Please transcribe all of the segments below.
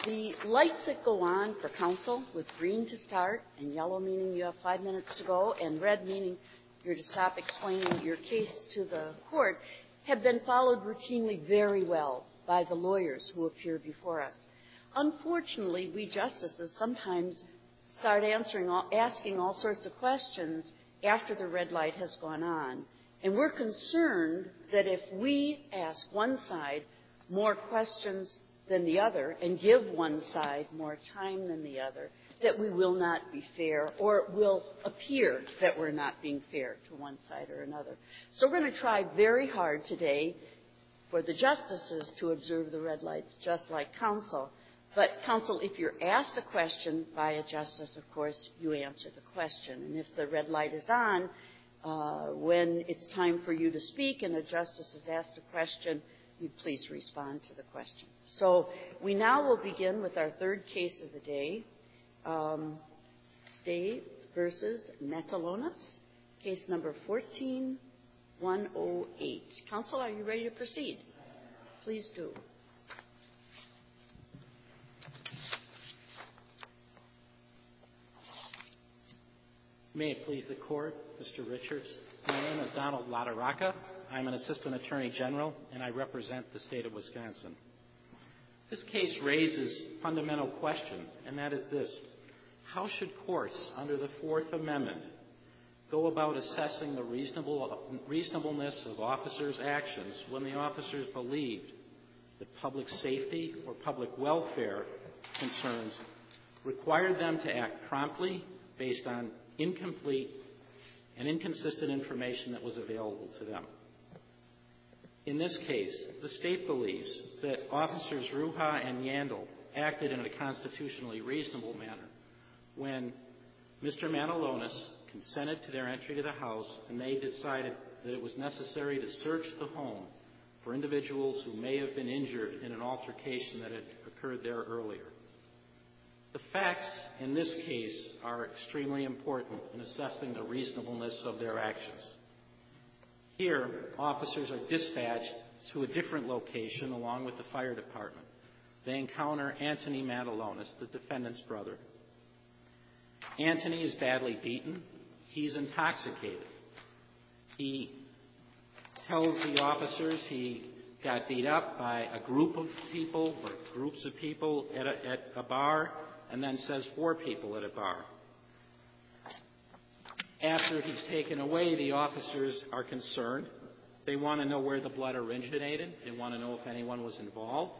The lights that go on for council with green to start and yellow meaning you have 5 minutes to go and red meaning you're to stop explaining your case to the court have been followed routinely very well by the lawyers who appear before us. Unfortunately, we justices sometimes start asking all sorts of questions after the red light has gone on. And we're concerned that if we ask one side more questions than the other and give one side more time than the other, that we will not be fair, or it will appear that we're not being fair to one side or another. So we're going to try very hard today for the justices to observe the red lights just like counsel. But counsel, if you're asked a question by a justice, of course, you answer the question. And if the red light is on, when it's time for you to speak and a justice is asked a question, you please respond to the question. So we now will begin with our third case of the day, State versus Matalonis, case number 14108. Counsel, are you ready to proceed? Please do. May it please the court, Mr. Richards. My name is Donald Lataraka. I'm an assistant attorney general, and I represent the state of Wisconsin. This case raises a fundamental question, and that is this: how should courts, under the Fourth Amendment, go about assessing the reasonableness of officers' actions when the officers believed that public safety or public welfare concerns required them to act promptly based on incomplete and inconsistent information that was available to them? In this case, the state believes that Officers Ruha and Yandel acted in a constitutionally reasonable manner when Mr. Matalonis consented to their entry to the house and they decided that it was necessary to search the home for individuals who may have been injured in an altercation that had occurred there earlier. The facts in this case are extremely important in assessing the reasonableness of their actions. Here, officers are dispatched to a different location along with the fire department. They encounter Anthony Matalonis, the defendant's brother. Anthony is badly beaten. He's intoxicated. He tells the officers he got beat up by a group of people or groups of people at a bar, and then says 4 people at a bar. After he's taken away, the officers are concerned. They want to know where the blood originated. They want to know if anyone was involved.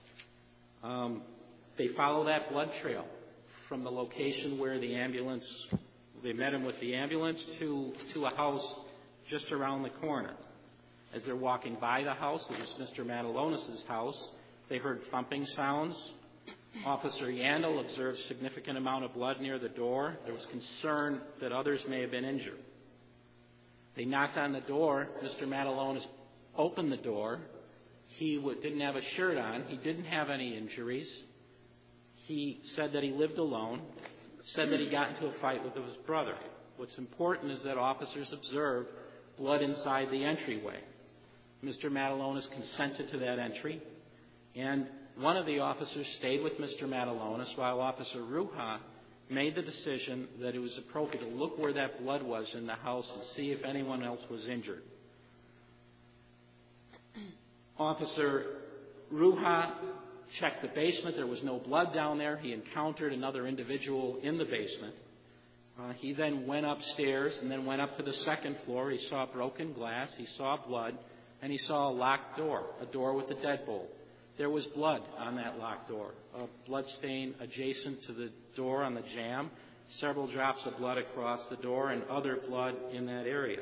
They follow that blood trail from the location where they met him with the ambulance to a house just around the corner. As they're walking by the house, it was Mr. Matalonis' house, they heard thumping sounds. Officer Yandel observed a significant amount of blood near the door. There was concern that others may have been injured. They knocked on the door. Mr. Matalonis opened the door. He didn't have a shirt on. He didn't have any injuries. He said that he lived alone, said that he got into a fight with his brother. What's important is that officers observed blood inside the entryway. Mr. Matalonis consented to that entry, and one of the officers stayed with Mr. Matalonis while Officer Ruha made the decision that it was appropriate to look where that blood was in the house and see if anyone else was injured. Officer Ruha checked the basement. There was no blood down there. He encountered another individual in the basement. He then went upstairs and then went up to the second floor. He saw broken glass. He saw blood. And he saw a locked door, a door with a deadbolt. There was blood on that locked door, a blood stain adjacent to the door on the jamb, several drops of blood across the door, and other blood in that area.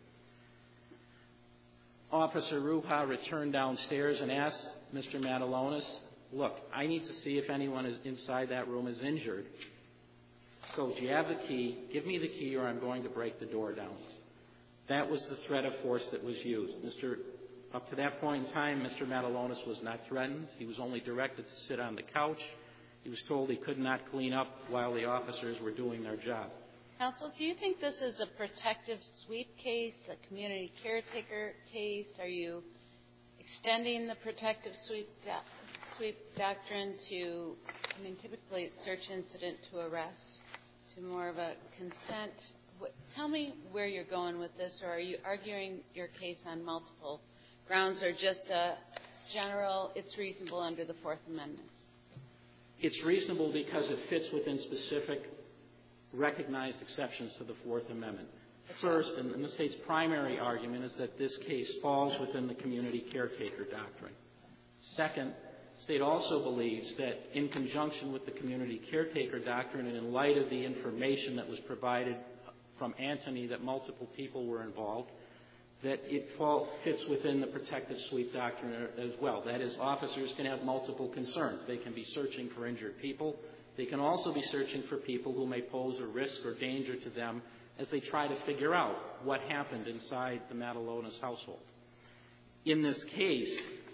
Officer Ruha returned downstairs and asked Mr. Matalonis, look, I need to see if anyone inside that room is injured. So do you have the key? Give me the key or I'm going to break the door down. That was the threat of force that was used. Up to that point in time, Mr. Matalonis was not threatened. He was only directed to sit on the couch. He was told he could not clean up while the officers were doing their job. Counsel, do you think this is a protective sweep case, a community caretaker case? Are you extending the protective sweep sweep doctrine to, typically it's search incident to arrest, to more of a consent. Tell me where you're going with this, or are you arguing your case on multiple grounds, or just a general, it's reasonable under the Fourth Amendment? It's reasonable because it fits within specific recognized exceptions to the Fourth Amendment. First, and the state's primary argument is that this case falls within the community caretaker doctrine. Second, the state also believes that in conjunction with the community caretaker doctrine and in light of the information that was provided from Anthony that multiple people were involved, that it fits within the protective sweep doctrine as well. That is, officers can have multiple concerns. They can be searching for injured people. They can also be searching for people who may pose a risk or danger to them as they try to figure out what happened inside the Matalonis household. In this case,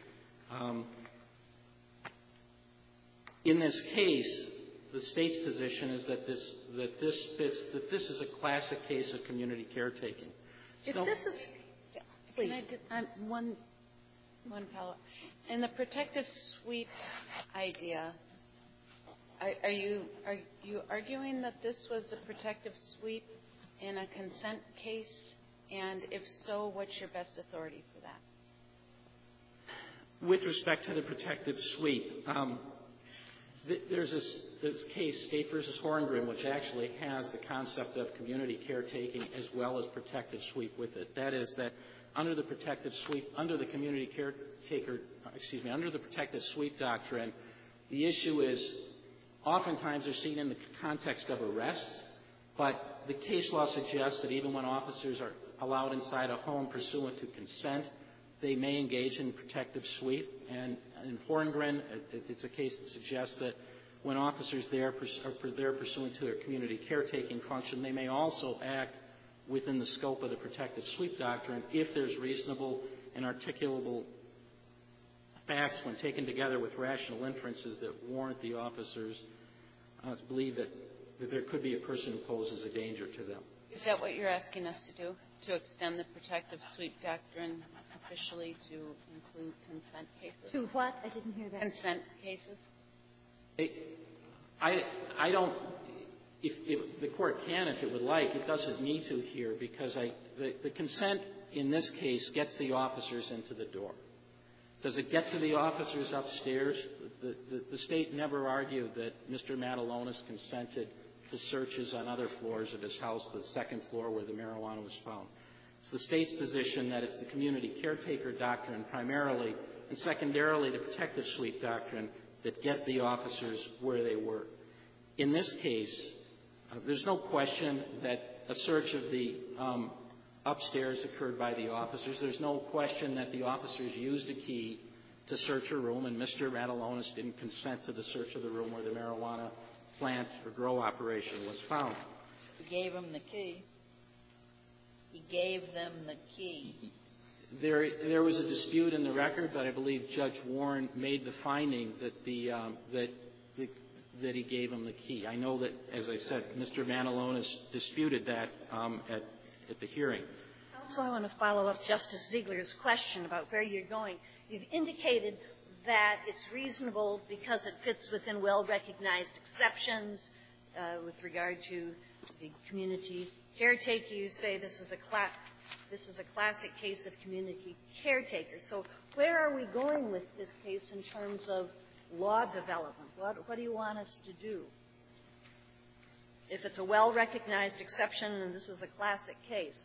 the state's position is that this is a classic case of community caretaking. Please. Can I just, one follow-up. In the protective sweep idea, are you arguing that this was a protective sweep in a consent case? And if so, what's your best authority for that? With respect to the protective sweep, there's this case, State v. Horngren, which actually has the concept of community caretaking as well as protective sweep with it. That is that under the protective sweep, under the protective sweep doctrine, the issue is oftentimes they're seen in the context of arrests, but the case law suggests that even when officers are allowed inside a home pursuant to consent, they may engage in protective sweep. And in Horngren, it's a case that suggests that when officers are there pursuant to a community caretaking function, they may also act within the scope of the protective sweep doctrine if there's reasonable and articulable facts when taken together with rational inferences that warrant the officers to believe that there could be a person who poses a danger to them. Is that what you're asking us to do, to extend the protective sweep doctrine officially to include consent cases? To what? I didn't hear that. Consent cases? I don't. If the court can, if it would like, it doesn't need to here because the consent in this case gets the officers into the door. Does it get to the officers upstairs? The state never argued that Mr. Matalonis consented to searches on other floors of his house, the second floor where the marijuana was found. It's the state's position that it's the community caretaker doctrine primarily and secondarily the protective sweep doctrine that get the officers where they were. In this case, there's no question that a search of the upstairs occurred by the officers. There's no question that the officers used a key to search a room, and Mr. Matalonis didn't consent to the search of the room where the marijuana plant or grow operation was found. He gave them the key. He gave them the key. There was a dispute in the record, but I believe Judge Warren made the finding that that he gave him the key. I know that, as I said, Mr. Matalonis disputed that at the hearing. Also, I want to follow up Justice Ziegler's question about where you're going. You've indicated that it's reasonable because it fits within well-recognized exceptions with regard to the community caretaker. You say this is a classic case of community caretaker. So where are we going with this case in terms of law development? What do you want us to do? If it's a well-recognized exception and this is a classic case.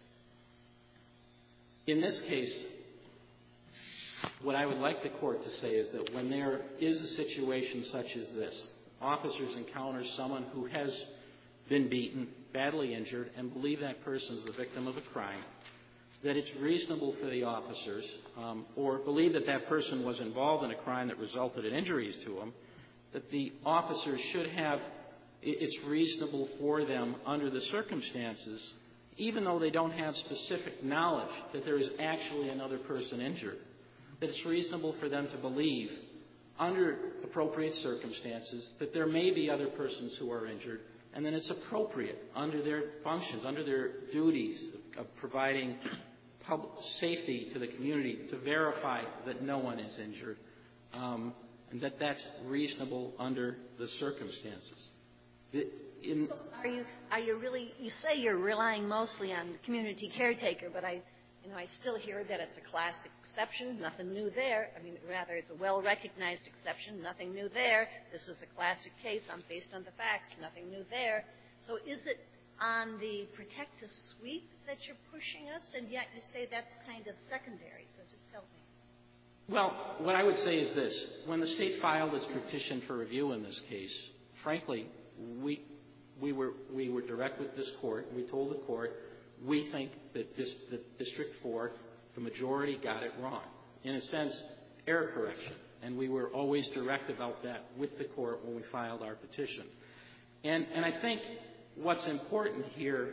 In this case, what I would like the court to say is that when there is a situation such as this, officers encounter someone who has been beaten, badly injured, and believe that person is the victim of a crime, that it's reasonable for the officers, or believe that that person was involved in a crime that resulted in injuries to him, that the officers should have, it's reasonable for them under the circumstances, even though they don't have specific knowledge that there is actually another person injured, that it's reasonable for them to believe under appropriate circumstances that there may be other persons who are injured, and then it's appropriate under their functions, under their duties of providing public safety to the community to verify that no one is injured, and that that's reasonable under the circumstances. So are you really, you say you're relying mostly on the community caretaker, but I still hear that it's a classic exception, nothing new there. I mean, rather, it's a well-recognized exception, nothing new there. This is a classic case based on the facts, nothing new there. So is it on the protective sweep that you're pushing us, and yet you say that's kind of secondary? So just tell me. Well, what I would say is this. When the state filed its petition for review in this case, frankly, we were direct with this court. We told the court, we think that District 4, the majority, got it wrong. In a sense, error correction. And we were always direct about that with the court when we filed our petition. And I think what's important here,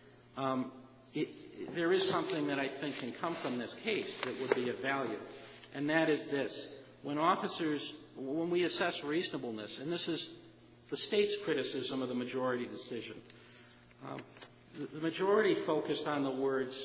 there is something that I think can come from this case that would be of value. And that is this. When we assess reasonableness, and this is the state's criticism of the majority decision, the majority focused on the words,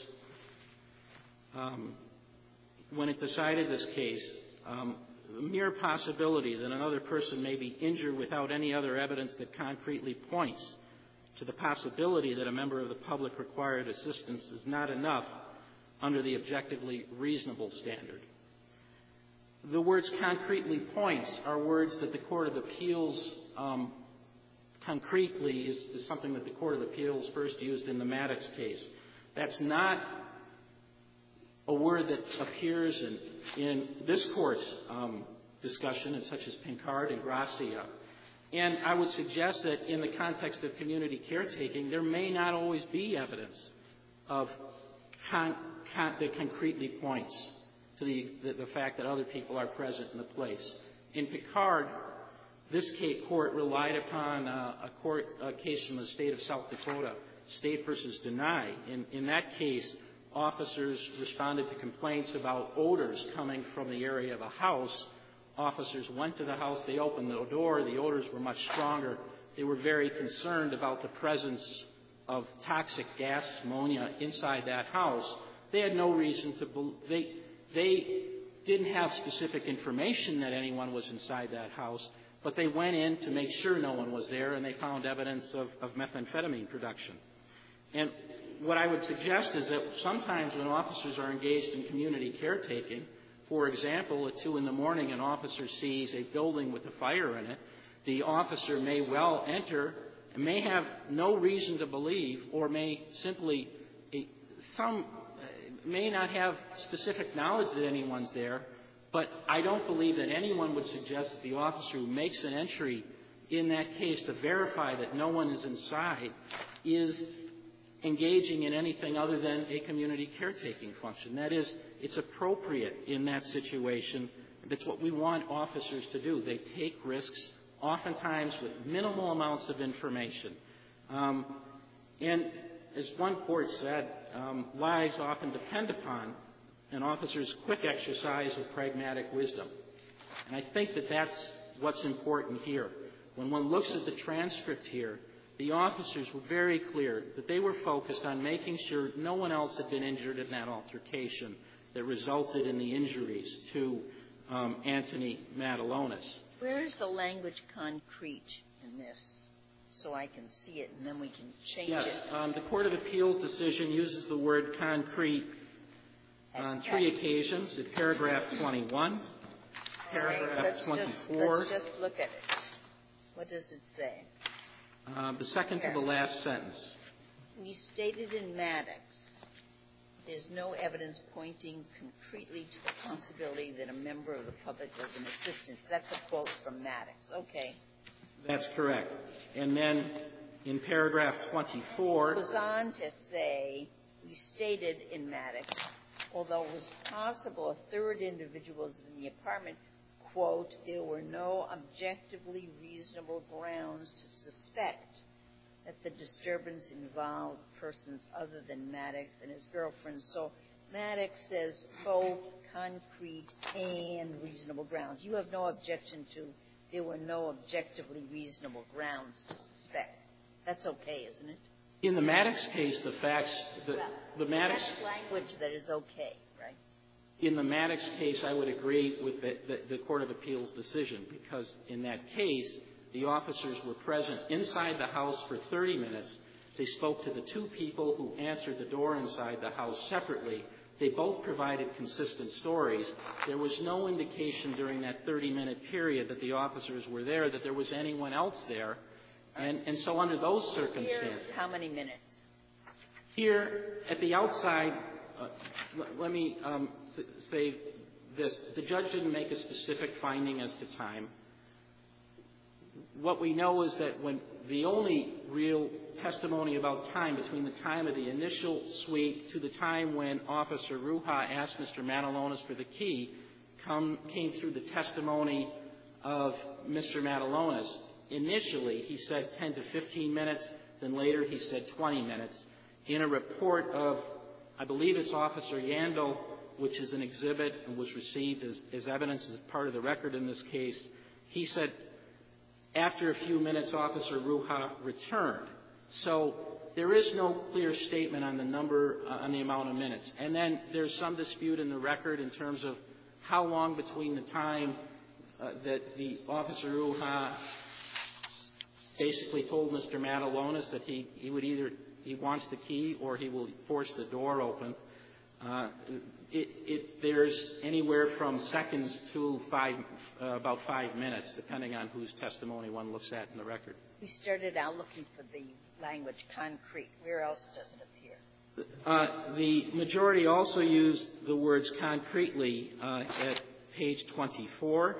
when it decided this case, the mere possibility that another person may be injured without any other evidence that concretely points to the possibility that a member of the public required assistance is not enough under the objectively reasonable standard. The words concretely points are words that the Court of Appeals concretely is something that the Court of Appeals first used in the Maddox case. That's not a word that appears in this Court's discussion, such as Pincard and Gracia. And I would suggest that in the context of community caretaking, there may not always be evidence of that concretely points to the fact that other people are present in the place. In Pincard, this court relied upon a case from the state of South Dakota, State versus Denai. In that case, officers responded to complaints about odors coming from the area of a house. Officers went to the house. They opened the door. The odors were much stronger. They were very concerned about the presence of toxic gas, ammonia, inside that house. They had no reason to believe. They didn't have specific information that anyone was inside that house, but they went in to make sure no one was there, and they found evidence of methamphetamine production. And what I would suggest is that sometimes when officers are engaged in community caretaking, for example, at 2 in the morning, an officer sees a building with a fire in it, the officer may well enter and may have no reason to believe, or may simply may not have specific knowledge that anyone's there, but I don't believe that anyone would suggest that the officer who makes an entry in that case to verify that no one is inside is engaging in anything other than a community caretaking function. That is, it's appropriate in that situation. That's what we want officers to do. They take risks, oftentimes with minimal amounts of information. And as one court said, lives often depend upon an officer's quick exercise of pragmatic wisdom. And I think that that's what's important here. When one looks at the transcript here, the officers were very clear that they were focused on making sure no one else had been injured in that altercation that resulted in the injuries to Anthony Matalonis. Where is the language concrete in this? So I can see it, and then we can change it. Yes. The Court of Appeals decision uses the word concrete on 3 occasions. In paragraph 21, paragraph 24. Let's just look at it. What does it say? The second to the last sentence. We stated in Maddox, there's no evidence pointing concretely to the possibility that a member of the public was in assistance. That's a quote from Maddox. Okay. That's correct. And then in paragraph 24. It goes on to say, we stated in Maddox, although it was possible a third individual was in the apartment, quote, there were no objectively reasonable grounds to suspect that the disturbance involved persons other than Maddox and his girlfriend. So Maddox says both concrete and reasonable grounds. You have no objection to there were no objectively reasonable grounds to suspect. That's okay, isn't it? In the Maddox case, the facts, the Maddox That's language that is okay, right? In the Maddox case, I would agree with the Court of Appeals decision, because in that case, the officers were present inside the house for 30 minutes. They spoke to the two people who answered the door inside the house separately. They both provided consistent stories. There was no indication during that 30-minute period that the officers were there, that there was anyone else there. And so under those circumstances... Here, how many minutes? Here, at the outside, let me say this. The judge didn't make a specific finding as to time. What we know is that when the only real testimony about time between the time of the initial sweep to the time when Officer Ruha asked Mr. Matalonis for the key came through the testimony of Mr. Matalonis. Initially, he said 10 to 15 minutes. Then later, he said 20 minutes. In a report of, I believe it's Officer Yandel, which is an exhibit and was received as evidence as part of the record in this case, he said after a few minutes, Officer Ruha returned. So there is no clear statement on the amount of minutes. And then there's some dispute in the record in terms of how long between the time that the Officer Ruha basically told Mr. Matalonis that he would either he wants the key or he will force the door open. There's anywhere from seconds to about 5 minutes, depending on whose testimony one looks at in the record. We started out looking for the language concrete. Where else does it appear? The majority also used the words concretely at page 24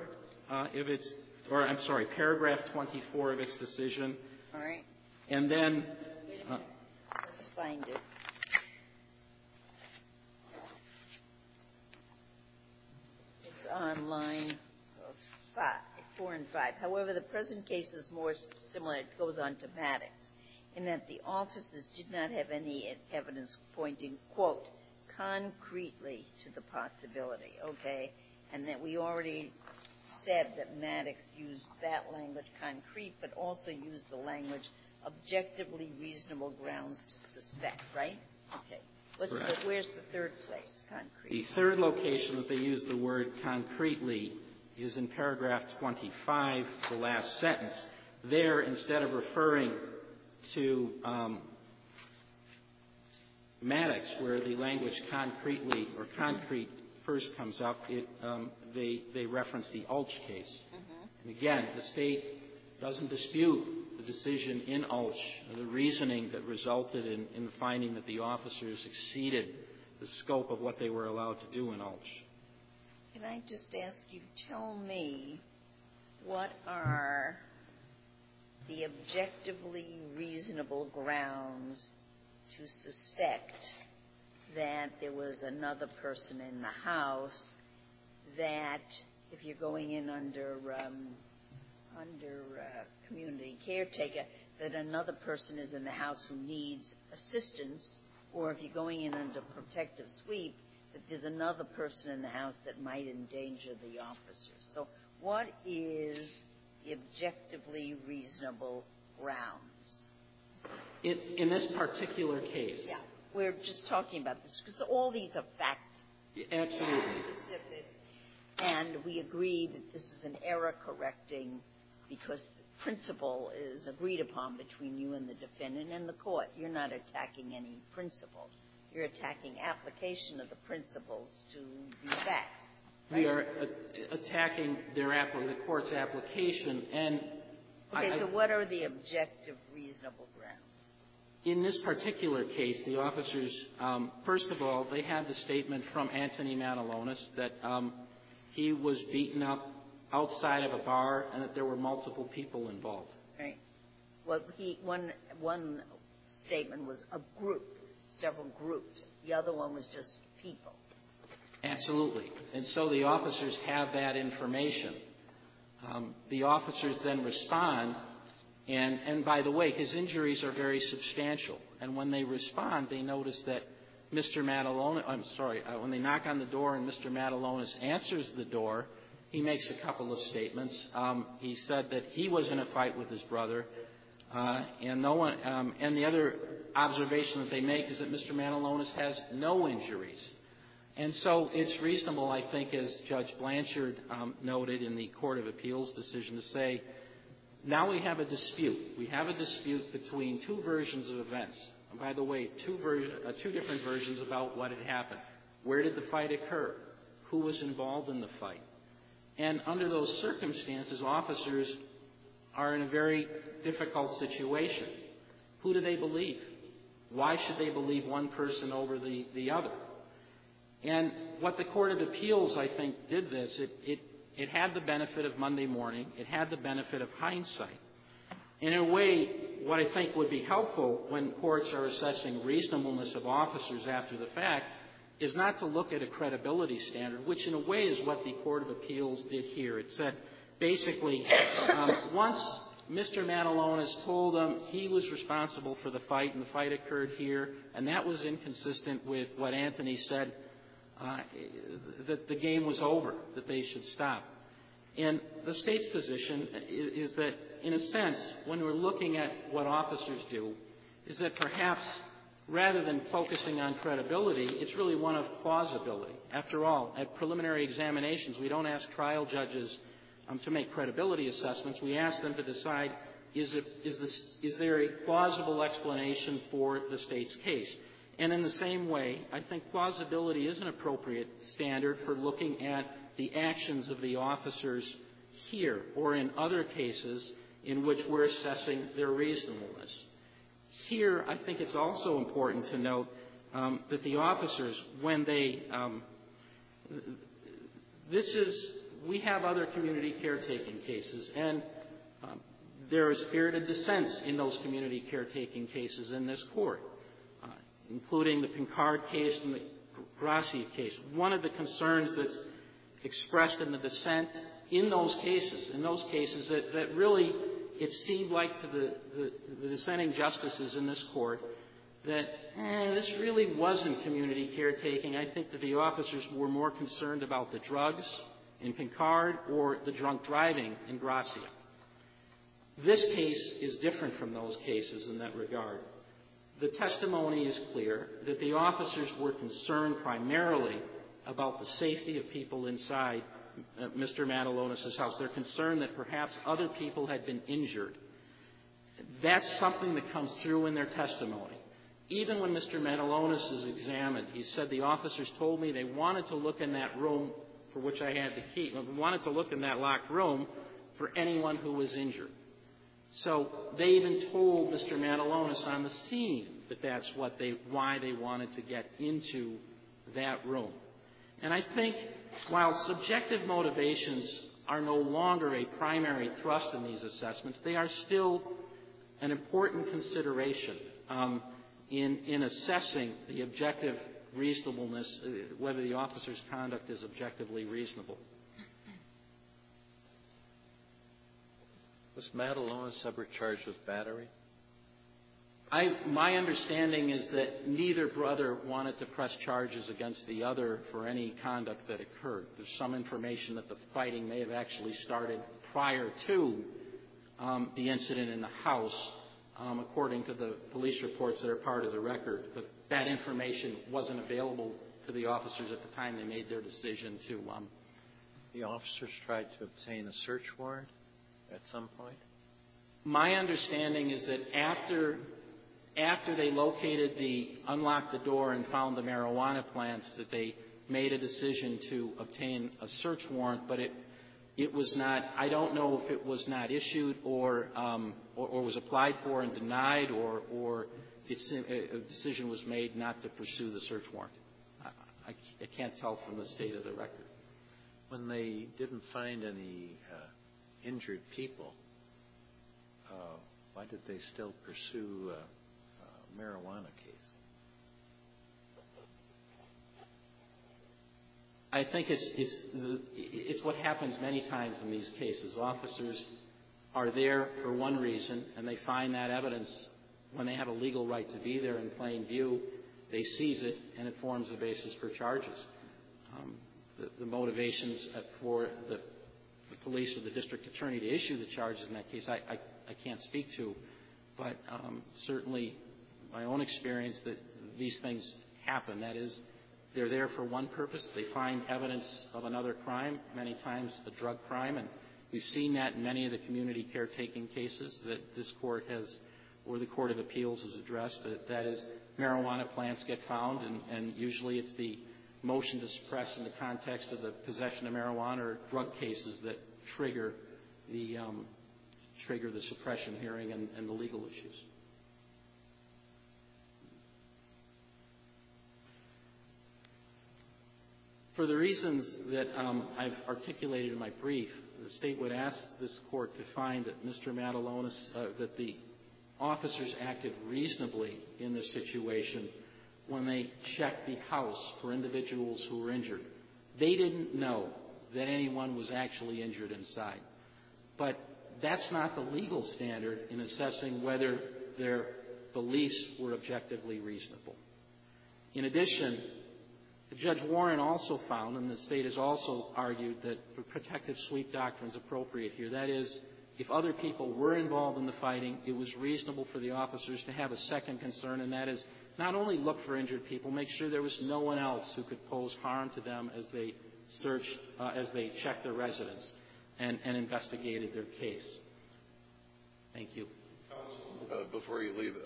paragraph 24 of its decision. All right. And then... let's find it. It's on line 4 and 5. However, the present case is more similar. It goes on to Maddox, in that the officers did not have any evidence pointing, quote, concretely to the possibility, okay, and that we already said that Maddox used that language, concrete, but also used the language objectively reasonable grounds to suspect, right? Okay. Where's the third place, concrete? The third location that they use the word concretely is in paragraph 25, the last sentence. There, instead of referring to Maddox, where the language concretely or concrete first comes up, they reference the Ulch case. Mm-hmm. And again, the State doesn't dispute the decision in Ulch, the reasoning that resulted in the finding that the officers exceeded the scope of what they were allowed to do in Ulch. Can I just ask you, tell me what are the objectively reasonable grounds to suspect that there was another person in the house, that if you're going in under community caretaker, that another person is in the house who needs assistance, or if you're going in under protective sweep, that there's another person in the house that might endanger the officers. So what is the objectively reasonable grounds? In this particular case? Yeah. We're just talking about this because all these are Absolutely. Specific. And we agree that this is an error-correcting because the principle is agreed upon between you and the defendant and the court. You're not attacking any principle. You're attacking application of the principles to the facts. Right? We are attacking the court's application. And okay, so what are the objective reasonable grounds? In this particular case, the officers, first of all, they had the statement from Anthony Matalonis that he was beaten up outside of a bar and that there were multiple people involved. Right. Well, one statement was a group, several groups. The other one was just people. Absolutely. And so the officers have that information. The officers then respond, and by the way, his injuries are very substantial. And when they respond, they notice that Mr. Matalonis, when they knock on the door and Mr. Matalonis answers the door, he makes a couple of statements. He said that he was in a fight with his brother, and the other observation that they make is that Mr. Matalonis has no injuries. And so it's reasonable, I think, as Judge Blanchard noted in the Court of Appeals decision, to say, now we have a dispute. We have a dispute between two versions of events. And by the way, two different versions about what had happened. Where did the fight occur? Who was involved in the fight? And under those circumstances, officers are in a very difficult situation. Who do they believe? Why should they believe one person over the other? And what the Court of Appeals, I think, did this, it had the benefit of Monday morning. It had the benefit of hindsight. In a way, what I think would be helpful when courts are assessing reasonableness of officers after the fact is not to look at a credibility standard, which in a way is what the Court of Appeals did here. It said, basically, once Mr. Matulonis told them he was responsible for the fight and the fight occurred here, and that was inconsistent with what Anthony said, that the game was over, that they should stop. And the State's position is that, in a sense, when we're looking at what officers do, is that perhaps rather than focusing on credibility, it's really one of plausibility. After all, at preliminary examinations, we don't ask trial judges to make credibility assessments. We ask them to decide, is there a plausible explanation for the State's case? And in the same way, I think plausibility is an appropriate standard for looking at the actions of the officers here or in other cases in which we're assessing their reasonableness. Here, I think it's also important to note that the officers, when they we have other community caretaking cases, and there is spirited dissent in those community caretaking cases in this Court, including the Pincard case and the Gracia case. One of the concerns that's expressed in the dissent in those cases that really it seemed like to the dissenting justices in this Court that this really wasn't community caretaking. I think that the officers were more concerned about the drugs in Pincard or the drunk driving in Gracia. This case is different from those cases in that regard. The testimony is clear that the officers were concerned primarily about the safety of people inside Mr. Matulonis' house. They're concerned that perhaps other people had been injured. That's something that comes through in their testimony. Even when Mr. Matulonis is examined, he said, the officers told me they wanted to look in that room for which I had the key, wanted to look in that locked room for anyone who was injured. So they even told Mr. Matulonis on the scene that that's why they wanted to get into that room. And I think while subjective motivations are no longer a primary thrust in these assessments, they are still an important consideration in assessing the objective reasonableness, whether the officer's conduct is objectively reasonable. Was Matulonis ever charged with battery? My understanding is that neither brother wanted to press charges against the other for any conduct that occurred. There's some information that the fighting may have actually started prior to the incident in the house, according to the police reports that are part of the record. But that information wasn't available to the officers at the time they made their decision to. The officers tried to obtain a search warrant at some point? My understanding is that after they unlocked the door and found the marijuana plants, that they made a decision to obtain a search warrant, but it was not, I don't know if it was not issued or was applied for and denied or a decision was made not to pursue the search warrant. I can't tell from the state of the record. When they didn't find any injured people, why did they still pursue a marijuana case? I think it's what happens many times in these cases. Officers are there for one reason, and they find that evidence when they have a legal right to be there in plain view. They seize it, and it forms the basis for charges. The motivations for the police or the district attorney to issue the charges in that case, I can't speak to. But certainly my own experience that these things happen. That is, They're there for one purpose. They find evidence of another crime, many times a drug crime, and we've seen that in many of the community caretaking cases that this court has, or the Court of Appeals has addressed. That is, marijuana plants get found, and usually it's the motion to suppress in the context of the possession of marijuana or drug cases that trigger the suppression hearing and the legal issues. For the reasons that I've articulated in my brief, the State would ask this Court to find that Mr. Matulonis, that the officers acted reasonably in this situation when they checked the house for individuals who were injured. They didn't know that anyone was actually injured inside. But that's not the legal standard in assessing whether their beliefs were objectively reasonable. In addition, Judge Warren also found, and the State has also argued, that the protective sweep doctrine is appropriate here. That is, if other people were involved in the fighting, it was reasonable for the officers to have a second concern, and that is not only look for injured people, make sure there was no one else who could pose harm to them as they checked their residence and investigated their case. Thank you. Before you leave,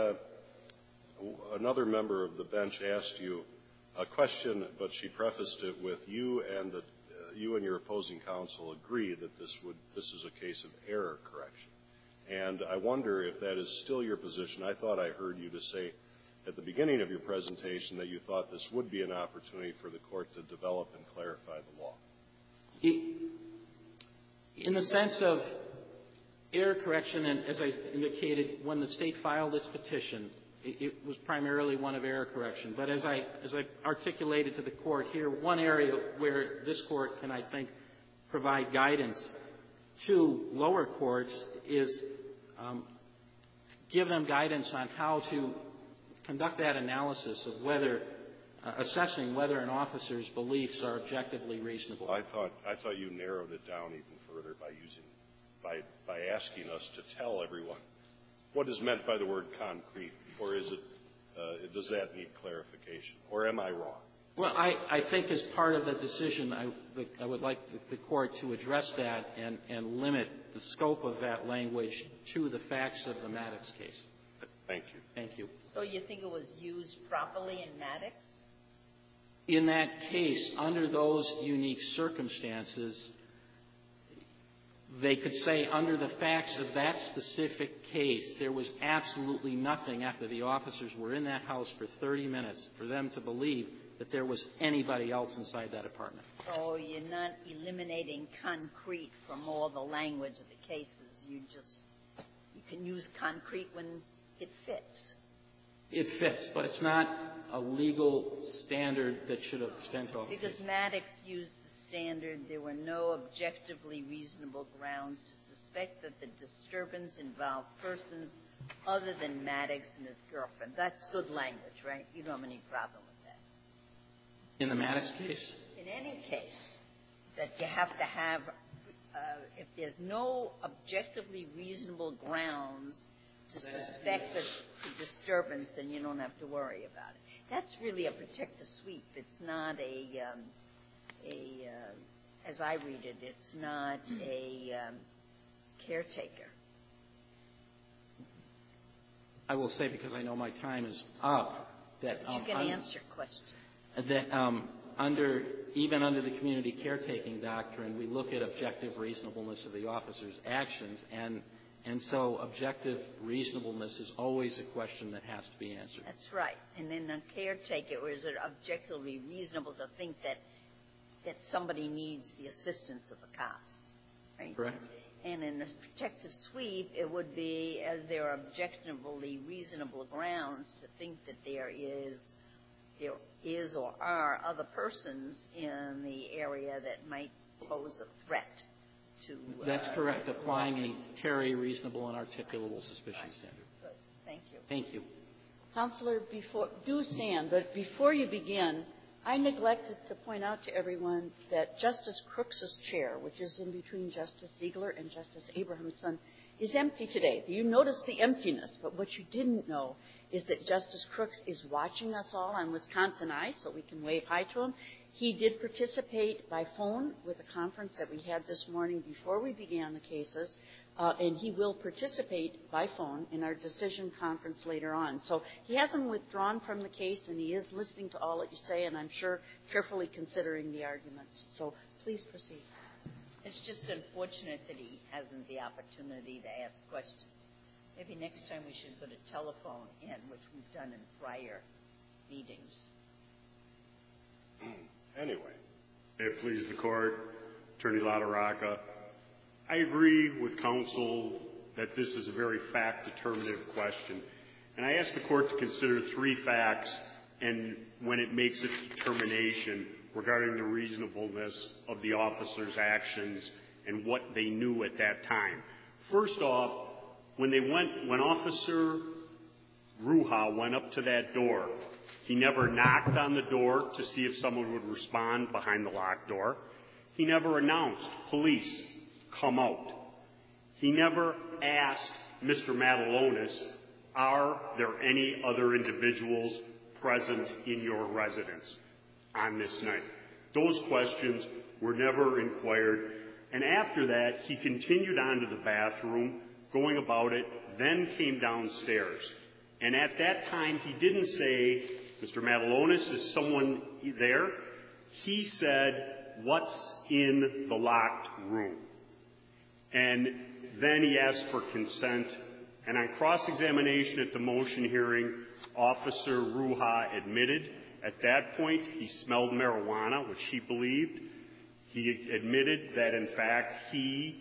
another member of the bench asked you a question, but she prefaced it with you and your opposing counsel agree that this is a case of error correction. And I wonder if that is still your position. I thought I heard you to say at the beginning of your presentation that you thought this would be an opportunity for the Court to develop and clarify the law. In the sense of error correction, and as I indicated, when the State filed its petition, it was primarily one of error correction. But as I articulated to the Court here, one area where this Court can, I think, provide guidance to lower courts is give them guidance on how to conduct that analysis of assessing whether an officer's beliefs are objectively reasonable. I thought you narrowed it down even further by asking us to tell everyone what is meant by the word concrete, or does that need clarification, or am I wrong? Well, I think as part of the decision, I would like the Court to address that and limit the scope of that language to the facts of the Maddox case. Thank you. Thank you. So you think it was used properly in Maddox? In that case, under those unique circumstances, they could say under the facts of that specific case, there was absolutely nothing after the officers were in that house for 30 minutes for them to believe that there was anybody else inside that apartment. So you're not eliminating concrete from all the language of the cases. You can use concrete when it fits. It fits, but it's not a legal standard that should extend to all cases. Because Maddox used the standard, there were no objectively reasonable grounds to suspect that the disturbance involved persons other than Maddox and his girlfriend. That's good language, right? You don't have any problem with that. In the Maddox case? In any case, that you have to have, if there's no objectively reasonable grounds to suspect the disturbance, then you don't have to worry about it. That's really a protective sweep. It's not as I read it, it's not a caretaker. I will say, because I know my time is up, that you can answer questions. That even under the community caretaking doctrine, we look at objective reasonableness of the officer's actions, and so objective reasonableness is always a question that has to be answered. That's right. And then a caretaker, is it objectively reasonable to think that somebody needs the assistance of the cops? Right? Correct. And in this protective sweep, it would be, as there are objectively reasonable grounds to think that there is or are other persons in the area that might pose a threat to. That's correct. Applying a Terry reasonable and articulable suspicion standard. Good. Thank you. Thank you. Counselor, do stand, but before you begin, I neglected to point out to everyone that Justice Crooks's chair, which is in between Justice Ziegler and Justice Abrahamson, is empty today. You noticed the emptiness, but what you didn't know is that Justice Crooks is watching us all on Wisconsin Eye, so we can wave hi to him. He did participate by phone with a conference that we had this morning before we began the cases, and he will participate by phone in our decision conference later on. So he hasn't withdrawn from the case, and he is listening to all that you say, and I'm sure carefully considering the arguments. So please proceed. It's just unfortunate that he hasn't the opportunity to ask questions. Maybe next time we should put a telephone in, which we've done in prior meetings. Anyway. May it please the Court, Attorney LaRocca. I agree with counsel that this is a very fact-determinative question. And I ask the Court to consider 3 facts and when it makes a determination regarding the reasonableness of the officer's actions and what they knew at that time. First off, when Officer Ruha went up to that door, he never knocked on the door to see if someone would respond behind the locked door. He never announced, "Police, come out." He never asked Mr. Matalonis, "Are there any other individuals present in your residence on this night?" Those questions were never inquired. And after that, he continued on to the bathroom, going about it, then came downstairs. And at that time, he didn't say, "Mr. Matalonis, is someone there?" He said, "What's in the locked room?" And then he asked for consent. And on cross-examination at the motion hearing, Officer Ruha admitted at that point he smelled marijuana, which he believed. He admitted that, in fact, he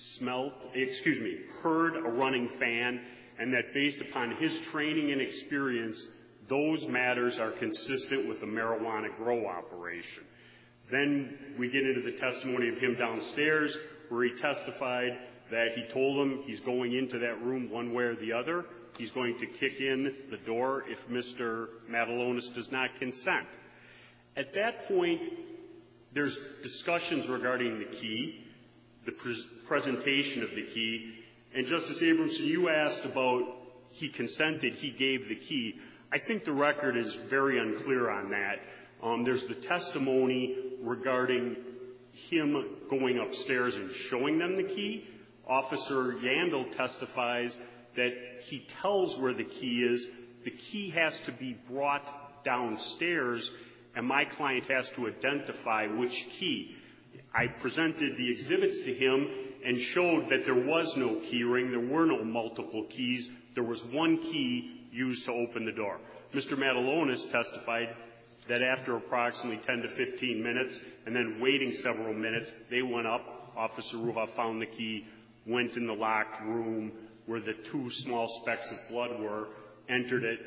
heard a running fan, and that based upon his training and experience, those matters are consistent with a marijuana grow operation. Then we get into the testimony of him downstairs, where he testified that he told him he's going into that room one way or the other. He's going to kick in the door if Mr. Matalonis does not consent. At that point, there's discussions regarding the key, the presentation of the key. And Justice Abramson, you asked about he consented, he gave the key. I think the record is very unclear on that. There's the testimony regarding him going upstairs and showing them the key. Officer Yandel testifies that he tells where the key is. The key has to be brought downstairs, and my client has to identify which key. I presented the exhibits to him and showed that there was no key ring. There were no multiple keys. There was one key used to open the door. Mr. Matalonis testified that after approximately 10 to 15 minutes and then waiting several minutes, they went up. Officer Ruha found the key, went in the locked room where the 2 small specks of blood were, entered it,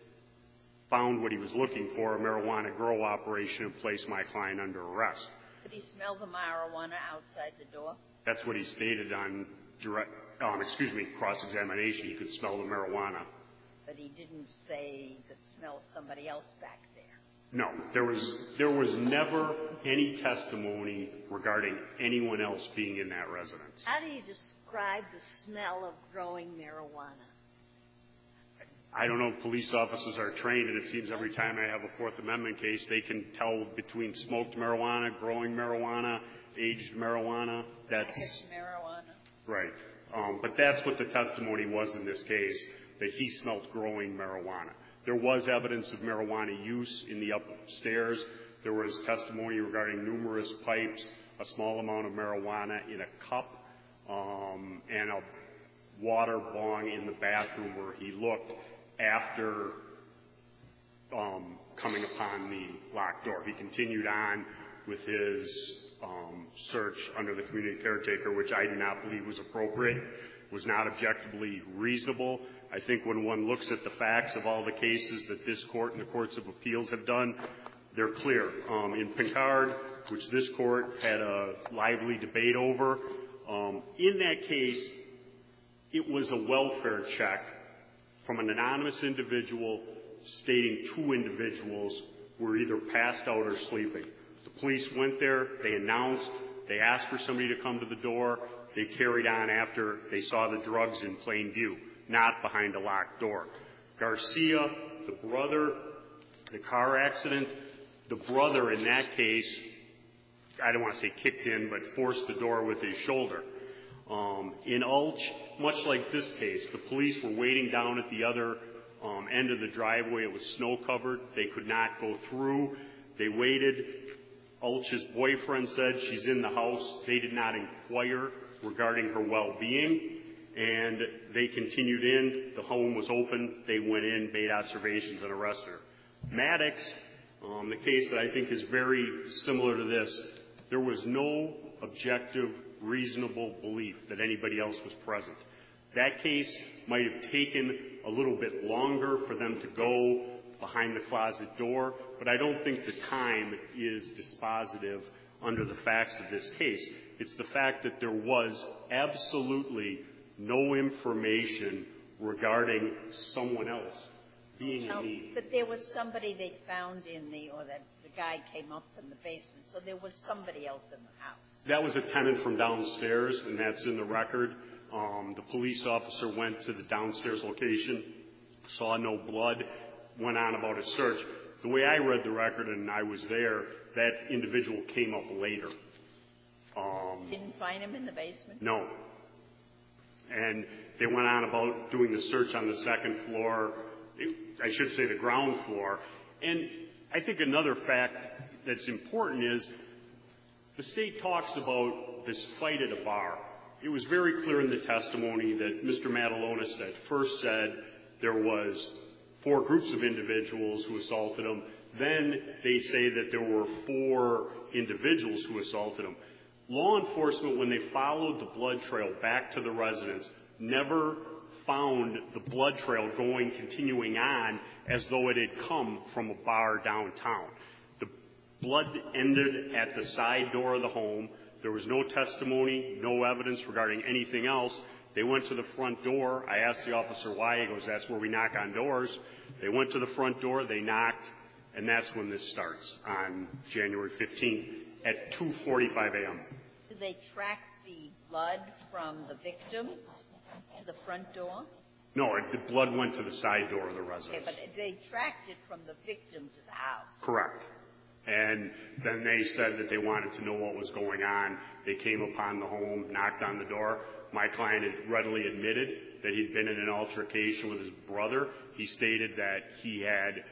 found what he was looking for, a marijuana grow operation, and placed my client under arrest. Could he smell the marijuana outside the door? That's what he stated on cross-examination. He could smell the marijuana. But he didn't say he could smell somebody else back there. No, there was never any testimony regarding anyone else being in that residence. How do you describe the smell of growing marijuana? I don't know. Police officers are trained, and it seems every time I have a Fourth Amendment case, they can tell between smoked marijuana, growing marijuana, aged marijuana. Packaged marijuana. Right. But that's what the testimony was in this case, that he smelled growing marijuana. There was evidence of marijuana use in the upstairs. There was testimony regarding numerous pipes, a small amount of marijuana in a cup, and a water bong in the bathroom where he looked after coming upon the locked door. He continued on with his search under the community caretaker, which I do not believe was appropriate, was not objectively reasonable. I think when one looks at the facts of all the cases that this court and the courts of appeals have done, they're clear. In Pincard, which this court had a lively debate over, in that case, it was a welfare check from an anonymous individual stating 2 individuals were either passed out or sleeping. The police went there, they announced, they asked for somebody to come to the door, they carried on after they saw the drugs in plain view, not behind a locked door. Garcia, the brother, the car accident, the brother in that case, I don't want to say kicked in, but forced the door with his shoulder. In Ulch, much like this case, the police were waiting down at the other end of the driveway. It was snow-covered. They could not go through. They waited. Ulch's boyfriend said she's in the house. They did not inquire regarding her well-being, and they continued in. The home was open. They went in, made observations, and arrested her. Maddox, the case that I think is very similar to this, there was no objective, reasonable belief that anybody else was present. That case might have taken a little bit longer for them to go behind the closet door, but I don't think the time is dispositive under the facts of this case. It's the fact that there was absolutely no information regarding someone else being in need. But there was somebody they found or that the guy came up from the basement, so there was somebody else in the house. That was a tenant from downstairs, and that's in the record. The police officer went to the downstairs location, saw no blood, went on about a search. The way I read the record, and I was there, that individual came up later. Didn't find him in the basement? No. And they went on about doing the search on the second floor, I should say the ground floor. And I think another fact that's important is the state talks about this fight at a bar. It was very clear in the testimony that Mr. Matalonis at first said there was 4 groups of individuals who assaulted him. Then they say that there were 4 individuals who assaulted him. Law enforcement, when they followed the blood trail back to the residence, never found the blood trail continuing on as though it had come from a bar downtown. The blood ended at the side door of the home. There was no testimony, no evidence regarding anything else. They went to the front door. I asked the officer why. He goes, that's where we knock on doors. They went to the front door. They knocked, and that's when this starts on January 15th at 2:45 a.m. Did they track the blood from the victim to the front door? No, the blood went to the side door of the residence. Okay, but they tracked it from the victim to the house. Correct. And then they said that they wanted to know what was going on. They came upon the home, knocked on the door. My client had readily admitted that he'd been in an altercation with his brother. He stated that he had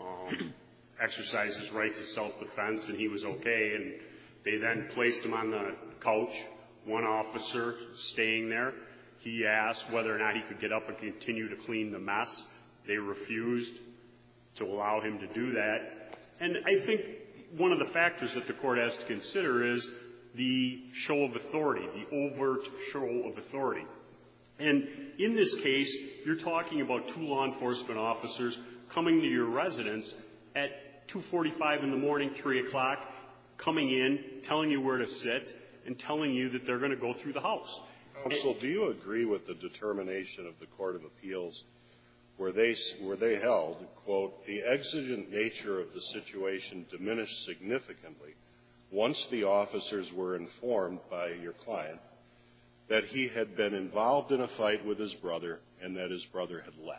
exercised his right to self-defense and he was okay. And they then placed him on the couch, one officer staying there. He asked whether or not he could get up and continue to clean the mess. They refused to allow him to do that. And I think one of the factors that the court has to consider is the show of authority, the overt show of authority. And in this case, you're talking about 2 law enforcement officers coming to your residence at 2:45 in the morning, 3 o'clock, coming in, telling you where to sit, and telling you that they're going to go through the house. Counsel, do you agree with the determination of the Court of Appeals where they held, quote, the exigent nature of the situation diminished significantly once the officers were informed by your client that he had been involved in a fight with his brother and that his brother had left?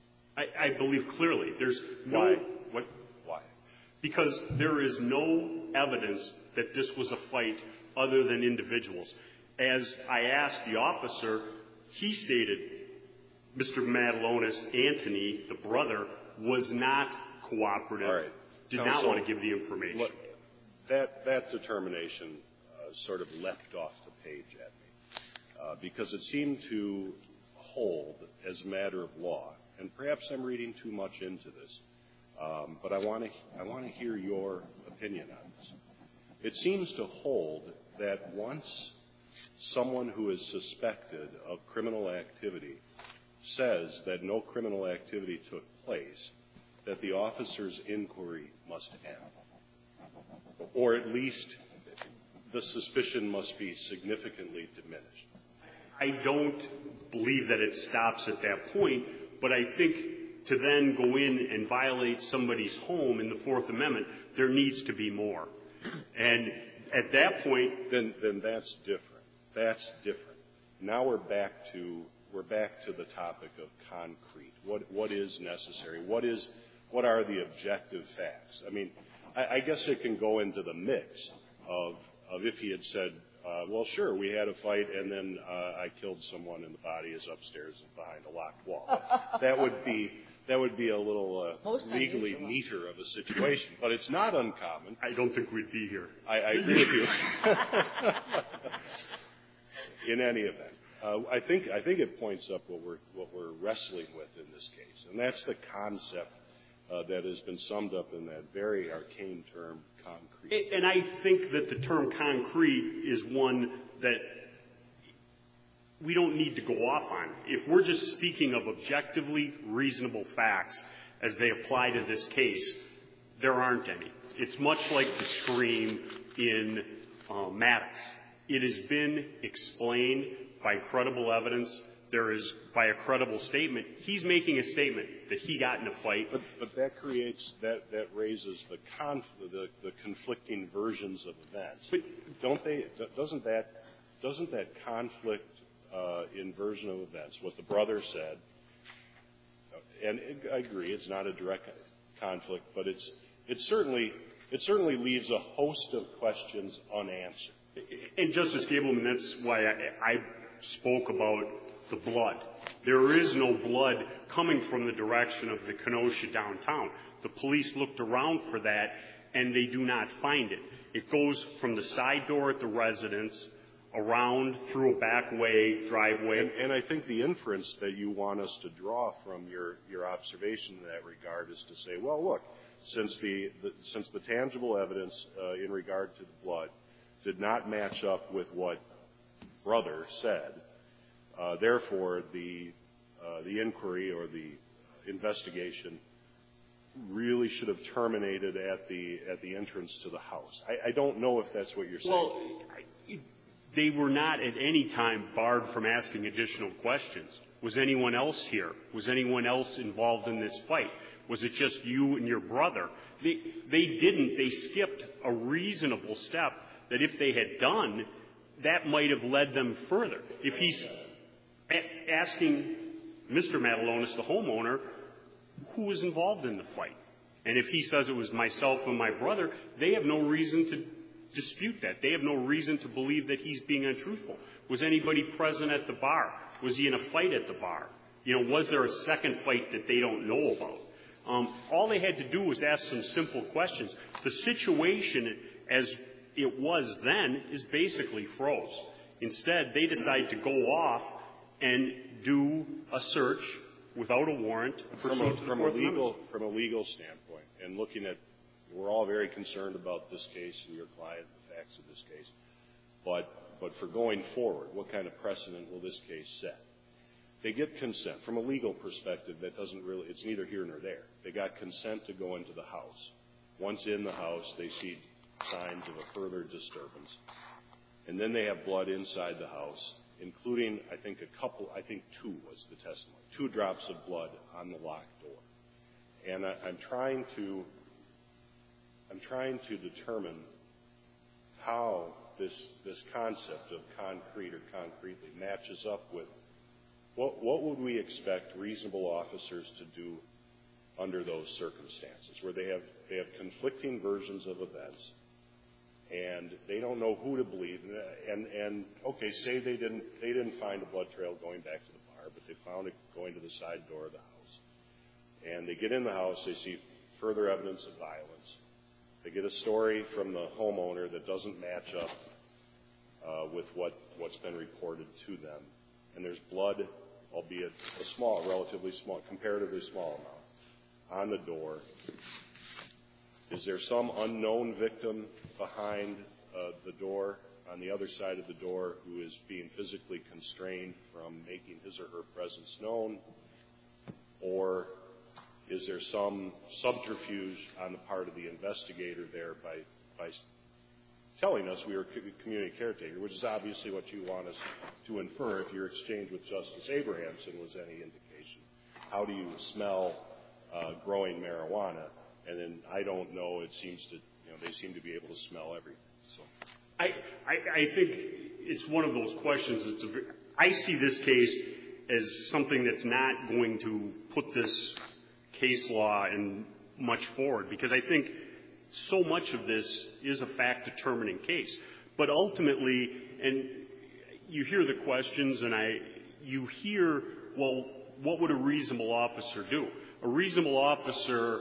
I believe clearly. There's no... Why? Why? Because there is no evidence that this was a fight other than individuals. As I asked the officer, he stated Mr. Matalonis, Anthony, the brother, was not cooperative, All right. did Counsel, not want to give the information. Look, that determination sort of leapt off the page at me because it seemed to hold as a matter of law, and perhaps I'm reading too much into this, but I want to hear your opinion on this. It seems to hold that once someone who is suspected of criminal activity says that no criminal activity took place, that the officer's inquiry must end, or at least the suspicion must be significantly diminished. I don't believe that it stops at that point, but I think to then go in and violate somebody's home in the Fourth Amendment, there needs to be more. And at that point... Then that's different. That's different. now we're back to the topic of concrete. What is necessary? What are the objective facts? I mean, I guess it can go into the mix of if he had said, well, sure, we had a fight, and then I killed someone, and the body is upstairs behind a locked wall. That would be a little legally neater of a situation, but it's not uncommon. I don't think we'd be here. I agree with you. In any event, I think it points up what we're wrestling with in this case, and that's the concept that has been summed up in that very arcane term, concrete. And I think that the term concrete is one that we don't need to go off on. If we're just speaking of objectively reasonable facts as they apply to this case, there aren't any. It's much like the scream in Maddox. It has been explained by credible evidence. There is, by a credible statement, he's making a statement that he got in a fight. But that creates, that raises the conflicting versions of events. But doesn't that conflict in version of events, what the brother said, and I agree, it's not a direct conflict, but it certainly leaves a host of questions unanswered. And Justice Gableman, that's why I spoke about the blood. There is no blood coming from the direction of the Kenosha downtown. The police looked around for that, and they do not find it. It goes from the side door at the residence, around through a back way, driveway. And I think the inference that you want us to draw from your observation in that regard is to say, well, look, since the tangible evidence in regard to the blood did not match up with what brother said, therefore the inquiry or the investigation really should have terminated at the entrance to the house. I don't know if that's what you're saying. Well, they were not at any time barred from asking additional questions. Was anyone else here? Was anyone else involved in this fight? Was it just you and your brother? They didn't. They skipped a reasonable step that if they had done, that might have led them further. If he's asking Mr. Matalonis, the homeowner, who was involved in the fight, and if he says it was myself and my brother, they have no reason to dispute that. They have no reason to believe that he's being untruthful. Was anybody present at the bar? Was he in a fight at the bar? Was there a second fight that they don't know about? All they had to do was ask some simple questions. The situation as it was then is basically froze. Instead, they decide to go off and do a search without a warrant. From a legal standpoint, and looking at, we're all very concerned about this case and your client, the facts of this case. But for going forward, what kind of precedent will this case set? They get consent. From a legal perspective, that doesn't really, it's neither here nor there. They got consent to go into the house. Once in the house, they see signs of a further disturbance. And then they have blood inside the house, including, I think two was the testimony. 2 drops of blood on the locked door. And I'm trying to determine how this concept of concrete or concretely matches up with what would we expect reasonable officers to do under those circumstances, where they have conflicting versions of events, and they don't know who to believe. And okay, say they didn't find a blood trail going back to the bar, but they found it going to the side door of the house. And they get in the house, they see further evidence of violence. They get a story from the homeowner that doesn't match up with what's been reported to them. And there's blood, albeit a small, relatively small, comparatively small amount, on the door. Is there some unknown victim behind the door, on the other side of the door, who is being physically constrained from making his or her presence known? Or is there some subterfuge on the part of the investigator there by telling us we were a community caretaker, which is obviously what you want us to infer if your exchange with Justice Abrahamson was any indication? How do you smell growing marijuana? And then I don't know, it seems to, they seem to be able to smell everything. So I think it's one of those questions. I see this case as something that's not going to put this case law in much forward, because I think so much of this is a fact-determining case. But ultimately, and you hear the questions, and you hear, well, what would a reasonable officer do? A reasonable officer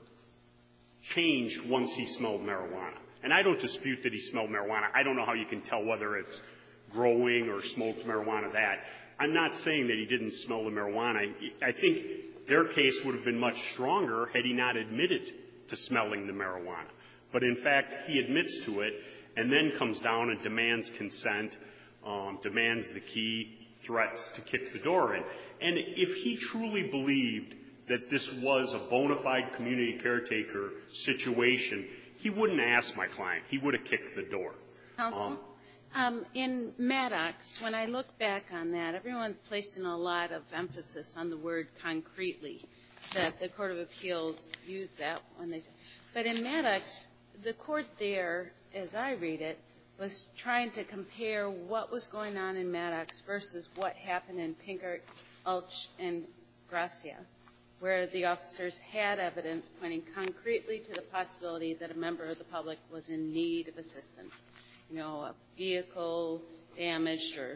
changed once he smelled marijuana. And I don't dispute that he smelled marijuana. I don't know how you can tell whether it's growing or smoked marijuana that. I'm not saying that he didn't smell the marijuana. I think their case would have been much stronger had he not admitted to smelling the marijuana. But in fact, he admits to it and then comes down and demands consent, demands the key, threats to kick the door in. And if he truly believed that this was a bona fide community caretaker situation, he wouldn't ask my client. He would have kicked the door. Counsel? In Maddox, when I look back on that, everyone's placing a lot of emphasis on the word concretely, that the Court of Appeals used that when they. But in Maddox, the court there, as I read it, was trying to compare what was going on in Maddox versus what happened in Pinkert, Ulch, and Gracia, where the officers had evidence pointing concretely to the possibility that a member of the public was in need of assistance. You know, a vehicle damaged or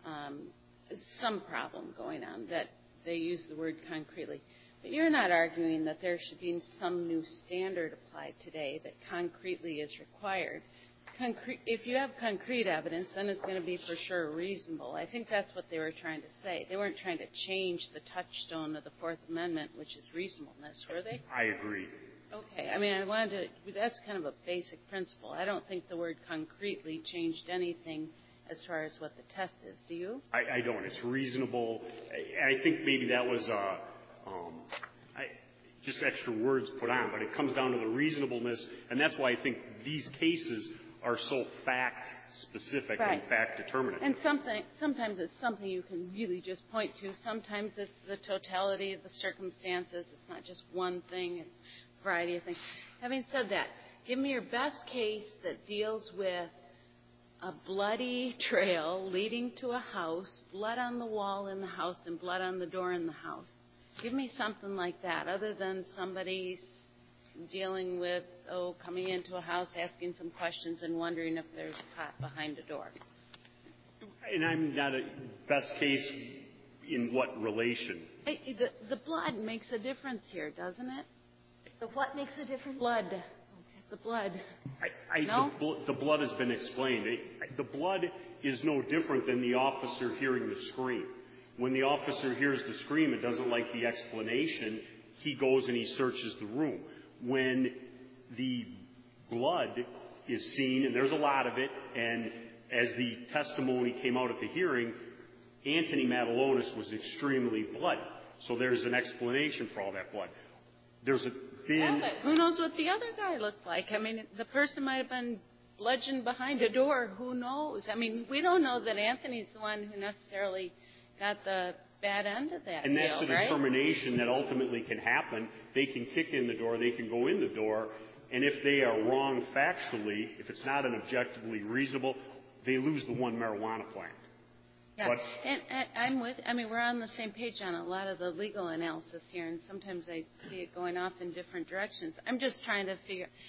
some problem going on, that they use the word concretely. But you're not arguing that there should be some new standard applied today that concretely is required. If you have concrete evidence, then it's going to be for sure reasonable. I think that's what they were trying to say. They weren't trying to change the touchstone of the Fourth Amendment, which is reasonableness, were they? I agree. Okay. I mean, that's kind of a basic principle. I don't think the word concretely changed anything as far as what the test is. Do you? I don't. It's reasonable. I think maybe that was just extra words put on, but it comes down to the reasonableness, and that's why I think these cases are so fact-specific and fact-determinate. And sometimes it's something you can really just point to. Sometimes it's the totality of the circumstances. It's not just one thing. It's a variety of things. Having said that, give me your best case that deals with a bloody trail leading to a house, blood on the wall in the house, and blood on the door in the house. Give me something like that, other than somebody dealing with, coming into a house, asking some questions, and wondering if there's a pot behind a door. And I'm not a best case in what relation? The blood makes a difference here, doesn't it? The what makes a difference? Blood. Okay. The blood. No? The blood has been explained. The blood is no different than the officer hearing the scream. When the officer hears the scream and doesn't like the explanation, he goes and he searches the room. When the blood is seen, and there's a lot of it, and as the testimony came out at the hearing, Anthony Matalonis was extremely bloody. So there's an explanation for all that blood. There's a thin... Yeah, but who knows what the other guy looked like? I mean, the person might have been bludgeoned behind a door. Who knows? I mean, we don't know that Anthony's the one who necessarily got the bad end of that and deal, that's a right? determination that ultimately can happen. They can kick in the door, they can go in the door, and if they are wrong factually, if it's not an objectively reasonable, they lose the one marijuana plant. Yeah, and we're on the same page on a lot of the legal analysis here, and sometimes I see it going off in different directions. I'm just trying to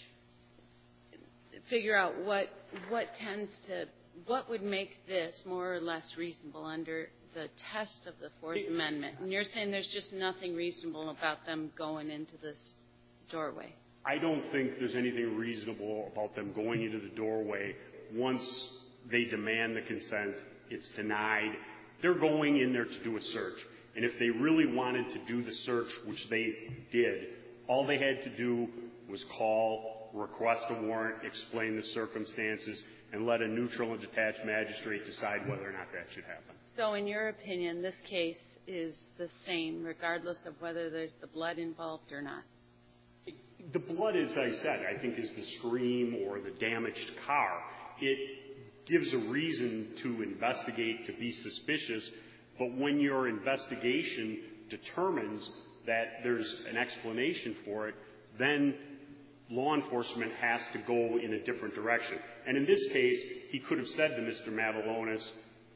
figure out what would make this more or less reasonable under the test of the Fourth Amendment. And you're saying there's just nothing reasonable about them going into this doorway. I don't think there's anything reasonable about them going into the doorway. Once they demand the consent, it's denied. They're going in there to do a search. And if they really wanted to do the search, which they did, all they had to do was call, request a warrant, explain the circumstances, and let a neutral and detached magistrate decide whether or not that should happen. So in your opinion, this case is the same regardless of whether there's the blood involved or not? The blood, as I said, I think is the scream or the damaged car. It gives a reason to investigate, to be suspicious, but when your investigation determines that there's an explanation for it, then law enforcement has to go in a different direction. And in this case, he could have said to Mr. Matalonis,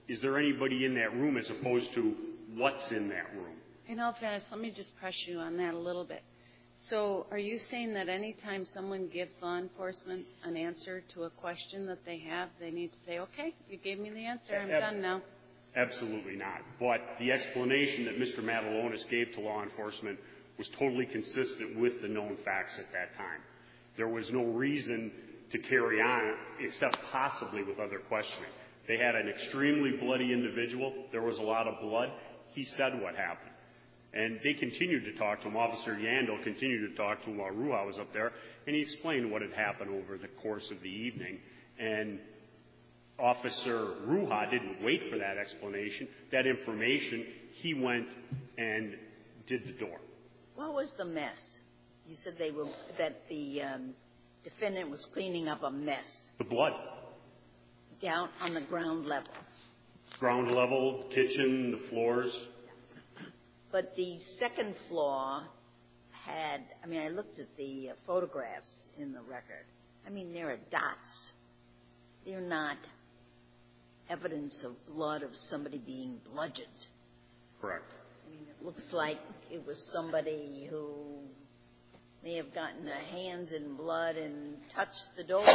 is there anybody in that room as opposed to what's in that room. In all fairness, let me just press you on that a little bit. So are you saying that any time someone gives law enforcement an answer to a question that they have, they need to say, okay, you gave me the answer, I'm done now? Absolutely not. But the explanation that Mr. Matalonis gave to law enforcement was totally consistent with the known facts at that time. There was no reason to carry on except possibly with other questioning. They had an extremely bloody individual. There was a lot of blood. He said what happened. And they continued to talk to him. Officer Yandel continued to talk to him while Ruha was up there, and he explained what had happened over the course of the evening. And Officer Ruha didn't wait for that explanation, that information. He went and did the door. What was the mess? You said that the defendant was cleaning up a mess. The blood. Down on the ground level. Ground level, kitchen, the floors. But the second floor had, I looked at the photographs in the record. There are dots. They're not evidence of blood of somebody being bludgeoned. Correct. It looks like it was somebody who may have gotten their hands in blood and touched the door.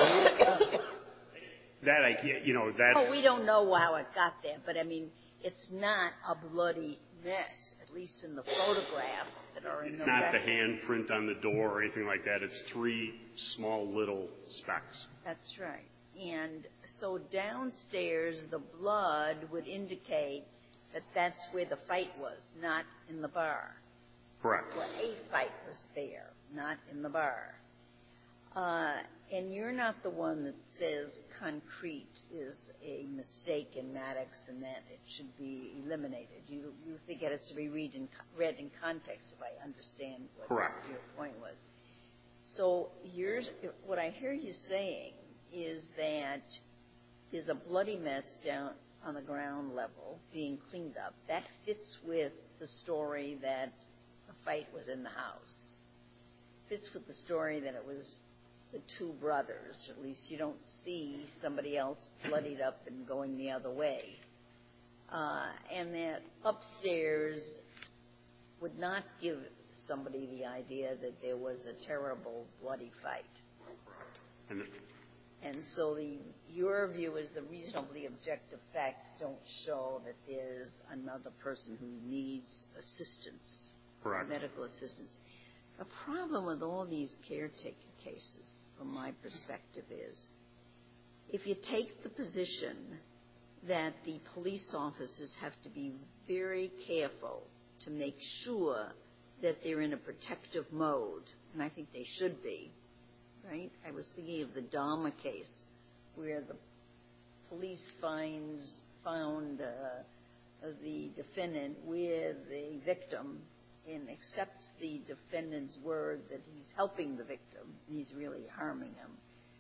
That's... we don't know how it got there, but it's not a bloody mess, at least in the photographs that are in the record. It's not the handprint on the door or anything like that. It's 3 small little specks. That's right. And so downstairs, the blood would indicate that that's where the fight was, not in the bar. Correct. Well, a fight was there, not in the bar. And you're not the one that says concrete is a mistake in Maddox and that it should be eliminated. You think it has to be read in context, if I understand what Correct. Your point was. So what I hear you saying is that there's a bloody mess down on the ground level being cleaned up. That fits with the story that a fight was in the house. Fits with the story that it was the 2 brothers. At least you don't see somebody else bloodied up and going the other way. And that upstairs would not give somebody the idea that there was a terrible bloody fight. Correct. And so your view is the reasonably objective facts don't show that there's another person who needs assistance. Correct. Medical assistance. The problem with all these caretaker cases, from my perspective, is if you take the position that the police officers have to be very careful to make sure that they're in a protective mode, and I think they should be, right? I was thinking of the Dahmer case where the police found the defendant with the victim and accepts the defendant's word that he's helping the victim and he's really harming him.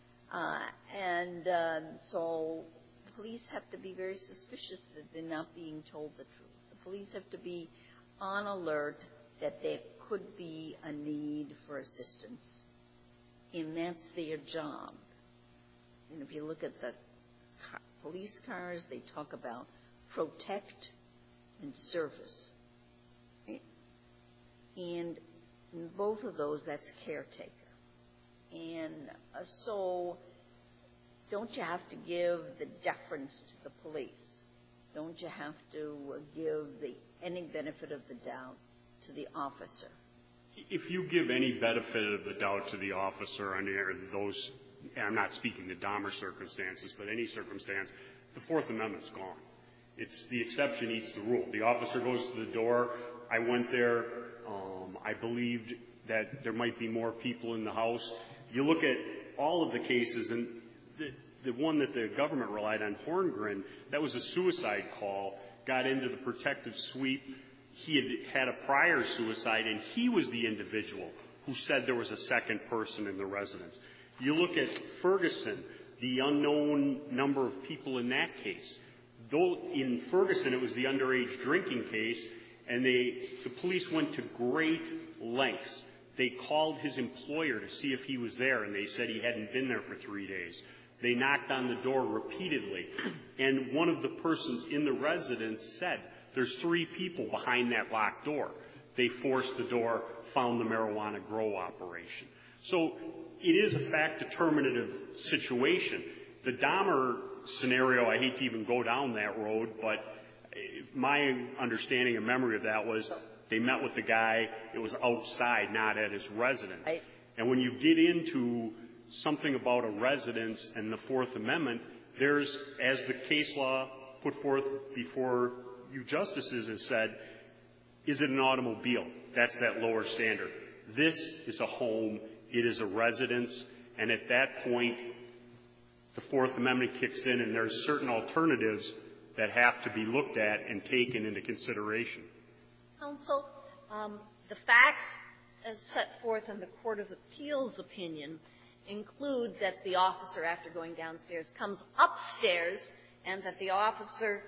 So police have to be very suspicious that they're not being told the truth. The police have to be on alert that there could be a need for assistance. And that's their job. And if you look at the police cars, they talk about protect and service. Right? And in both of those, that's caretaker. And so don't you have to give the deference to the police? Don't you have to give any benefit of the doubt to the officer? If you give any benefit of the doubt to the officer under those, and I'm not speaking to Dahmer circumstances, but any circumstance, the Fourth Amendment's gone. It's the exception eats the rule. The officer goes to the door. I went there. I believed that there might be more people in the house. You look at all of the cases, and the one that the government relied on, Horngren, that was a suicide call, got into the protective sweep. He had a prior suicide, and he was the individual who said there was a second person in the residence. You look at Ferguson, the unknown number of people in that case. Though in Ferguson it was the underage drinking case, and the police went to great lengths. They called his employer to see if he was there, and they said he hadn't been there for 3 days. They knocked on the door repeatedly. And one of the persons in the residence said, there's 3 people behind that locked door. They forced the door, found the marijuana grow operation. So it is a fact-determinative situation. The Dahmer scenario, I hate to even go down that road, but my understanding and memory of that was they met with the guy, it was outside, not at his residence. And when you get into something about a residence and the Fourth Amendment, there's, as the case law put forth before you justices has said, is it an automobile? That's that lower standard. This is a home, it is a residence, and at that point, the Fourth Amendment kicks in and there's certain alternatives that have to be looked at and taken into consideration. Counsel, the facts as set forth in the Court of Appeals opinion include that the officer, after going downstairs, comes upstairs and that the officer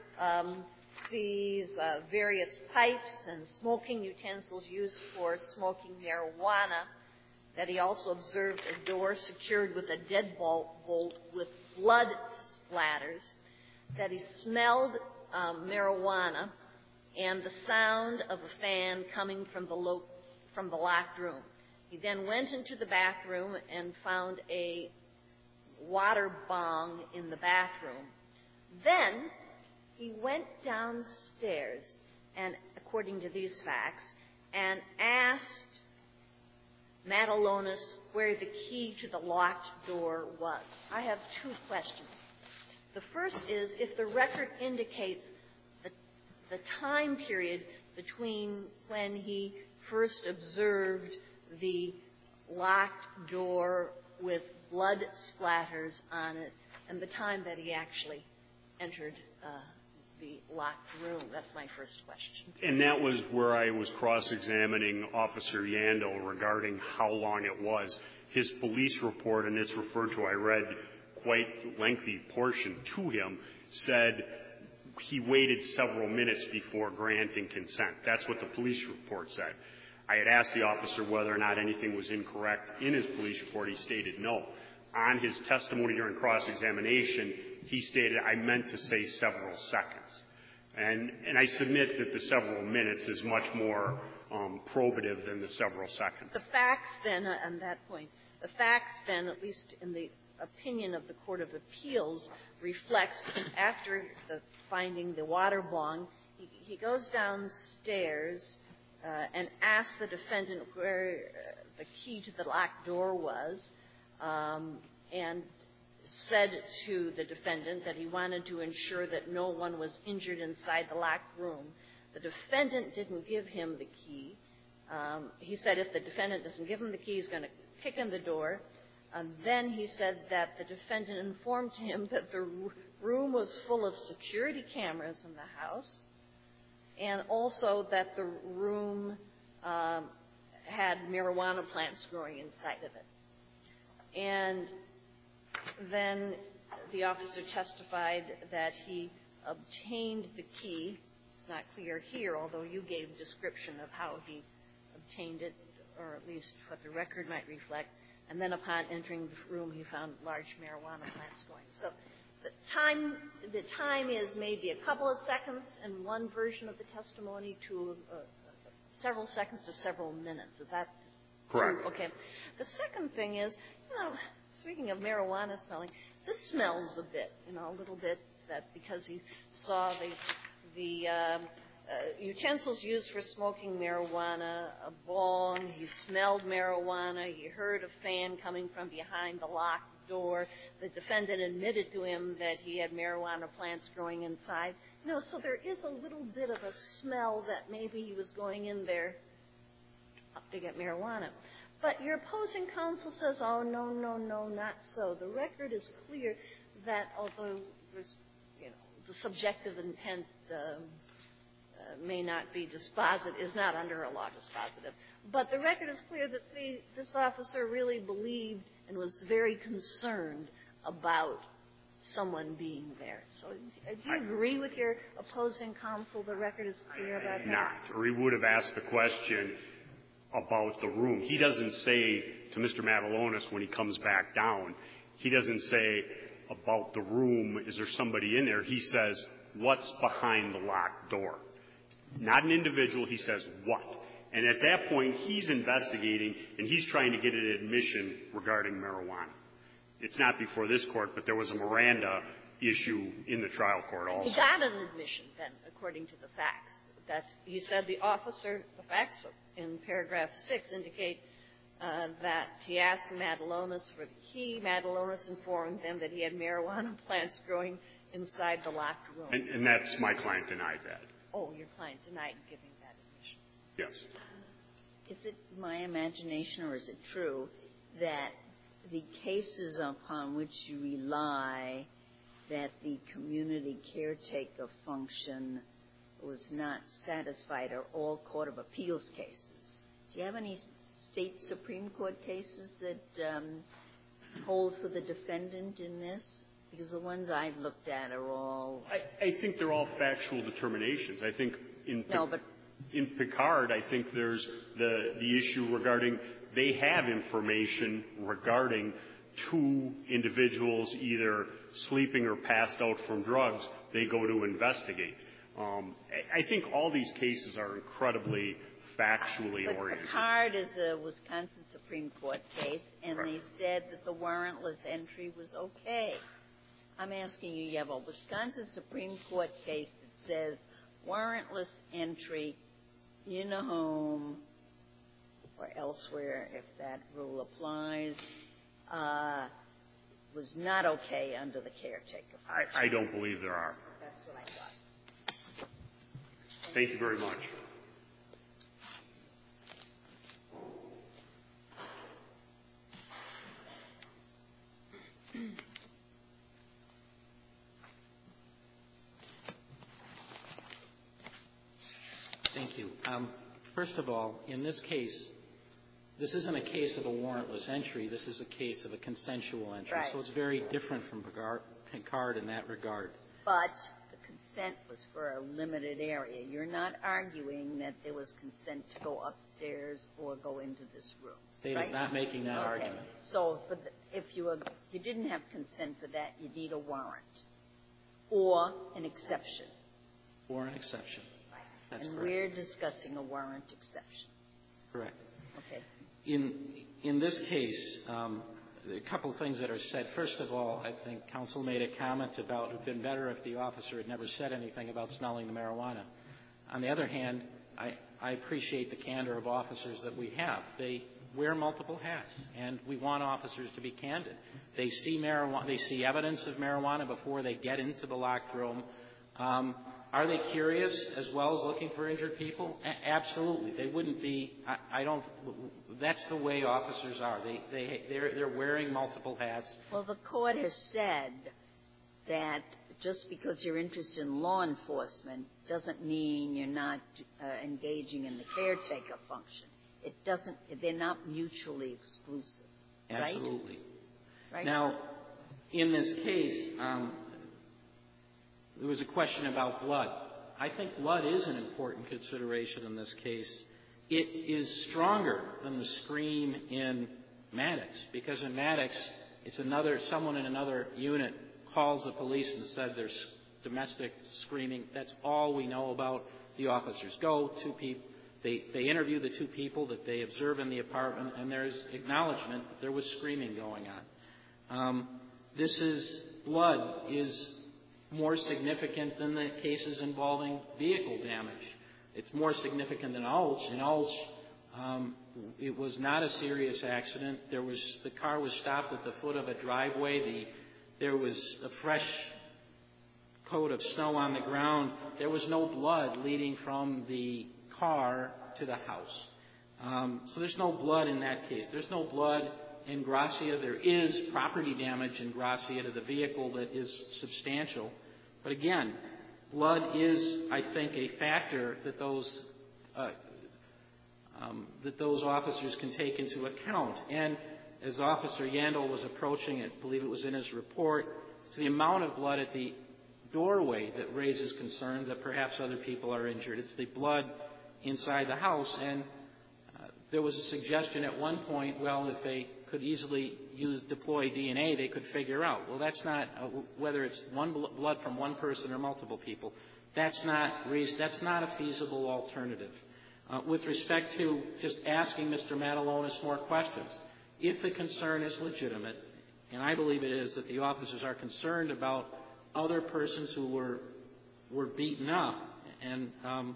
sees various pipes and smoking utensils used for smoking marijuana, that he also observed a door secured with a deadbolt with blood splatters, that he smelled marijuana and the sound of a fan coming from the locked room. He then went into the bathroom and found a water bong in the bathroom. Then he went downstairs, and according to these facts, and asked Matalonis where the key to the locked door was. I have 2 questions. The first is, if the record indicates the time period between when he first observed the locked door with blood splatters on it and the time that he actually entered the locked room. That's my first question. And that was where I was cross-examining Officer Yandel regarding how long it was. His police report, and it's referred to, I read quite lengthy portion to him, said he waited several minutes before granting consent. That's what the police report said. I had asked the officer whether or not anything was incorrect in his police report. He stated no. On his testimony during cross-examination, he stated, I meant to say several seconds. And I submit that the several minutes is much more probative than the several seconds. The facts then, on that point, the facts then, at least in the opinion of the Court of Appeals, reflects after finding the water bong, he goes downstairs and asks the defendant where the key to the locked door was, and said to the defendant that he wanted to ensure that no one was injured inside the locked room. The defendant didn't give him the key. He said if the defendant doesn't give him the key, he's going to kick in the door. Then he said that the defendant informed him that the room was full of security cameras in the house, and also that the room had marijuana plants growing inside of it. And then the officer testified that he obtained the key. It's not clear here, although you gave a description of how he obtained it, or at least what the record might reflect. And then upon entering the room, he found large marijuana plants going. So the time is maybe a couple of seconds in one version of the testimony to several seconds to several minutes. Is that correct? True? Okay. The second thing is, speaking of marijuana smelling, this smells a bit, a little bit, that because he saw the utensils used for smoking marijuana, a bong, he smelled marijuana, he heard a fan coming from behind the locked door. The defendant admitted to him that he had marijuana plants growing inside. So there is a little bit of a smell that maybe he was going in there to get marijuana. But your opposing counsel says, oh, no, not so. The record is clear that although there's, the subjective intent may not be dispositive, is not under a law dispositive. But the record is clear that this officer really believed and was very concerned about someone being there. So do you agree with your opposing counsel? The record is clear about that? Not. Or he would have asked the question about the room. He doesn't say to Mr. Matalonis when he comes back down, he doesn't say, about the room, is there somebody in there, he says, what's behind the locked door? Not an individual, he says, what? And at that point, he's investigating, and he's trying to get an admission regarding marijuana. It's not before this court, but there was a Miranda issue in the trial court also. He got an admission, then, according to the facts. That he said the facts in paragraph 6 indicate that he asked Madalonis for the key. Madalonis informed them that he had marijuana plants growing inside the locked room. And that's, my client denied that. Oh, your client denied giving that admission. Yes. Is it my imagination, or is it true, that the cases upon which you rely, that the community caretaker function was not satisfied, are all Court of Appeals cases? Do you have any state Supreme Court cases that hold for the defendant in this? Because the ones I've looked at are all... I think they're all factual determinations. I think in Picard, I think there's the issue regarding they have information regarding 2 individuals either sleeping or passed out from drugs. They go to investigate. I think all these cases are incredibly factually oriented. Picard is a Wisconsin Supreme Court case, and Right. they said that the warrantless entry was okay. I'm asking you have a Wisconsin Supreme Court case that says warrantless entry in a home or elsewhere, if that rule applies, was not okay under the caretaker function. I don't believe there are. That's what I thought. Thank you very much. Thank you. First of all, in this case, this isn't a case of a warrantless entry. This is a case of a consensual entry. Right. So it's very different from Picard in that regard. But the consent was for a limited area. You're not arguing that there was consent to go upstairs or go into this room. State right? is not making that argument. So if you didn't have consent for that, you need a warrant or an exception. Or an exception. That's and correct. we're discussing a warrant exception. Correct. Okay. In this case, a couple of things that are said. First of all, I think counsel made a comment about it would have been better if the officer had never said anything about smelling the marijuana. On the other hand, I appreciate the candor of officers that we have. They wear multiple hats, and we want officers to be candid. They see marijuana. They see evidence of marijuana before they get into the locked room. Are they curious as well as looking for injured people? Absolutely. They wouldn't be. I don't. That's the way officers are. They're wearing multiple hats. Well, the court has said that just because you're interested in law enforcement doesn't mean you're not engaging in the caretaker function. It doesn't. They're not mutually exclusive. Absolutely. Right? Now, in this case, there was a question about blood. I think blood is an important consideration in this case. It is stronger than the scream in Maddox, because in Maddox, it's someone in another unit calls the police and said there's domestic screaming. That's all we know about. The officers go, 2 people. They interview the 2 people that they observe in the apartment, and there's acknowledgement that there was screaming going on. Blood is more significant than the cases involving vehicle damage. It's more significant than Ulch. In Ulch, it was not a serious accident. The car was stopped at the foot of a driveway. There was a fresh coat of snow on the ground. There was no blood leading from the car to the house. So there's no blood in that case. There's no blood in Gracia. There is property damage in Gracia to the vehicle that is substantial. But again, blood is, I think, a factor that those officers can take into account. And as Officer Yandel was approaching it, I believe it was in his report, it's the amount of blood at the doorway that raises concern that perhaps other people are injured. It's the blood inside the house. And there was a suggestion at one point, well, if a could easily deploy DNA, they could figure out. Well, that's not whether it's blood from one person or multiple people. That's not a feasible alternative. With respect to just asking Mr. Matalonis more questions, if the concern is legitimate, and I believe it is, that the officers are concerned about other persons who were beaten up, and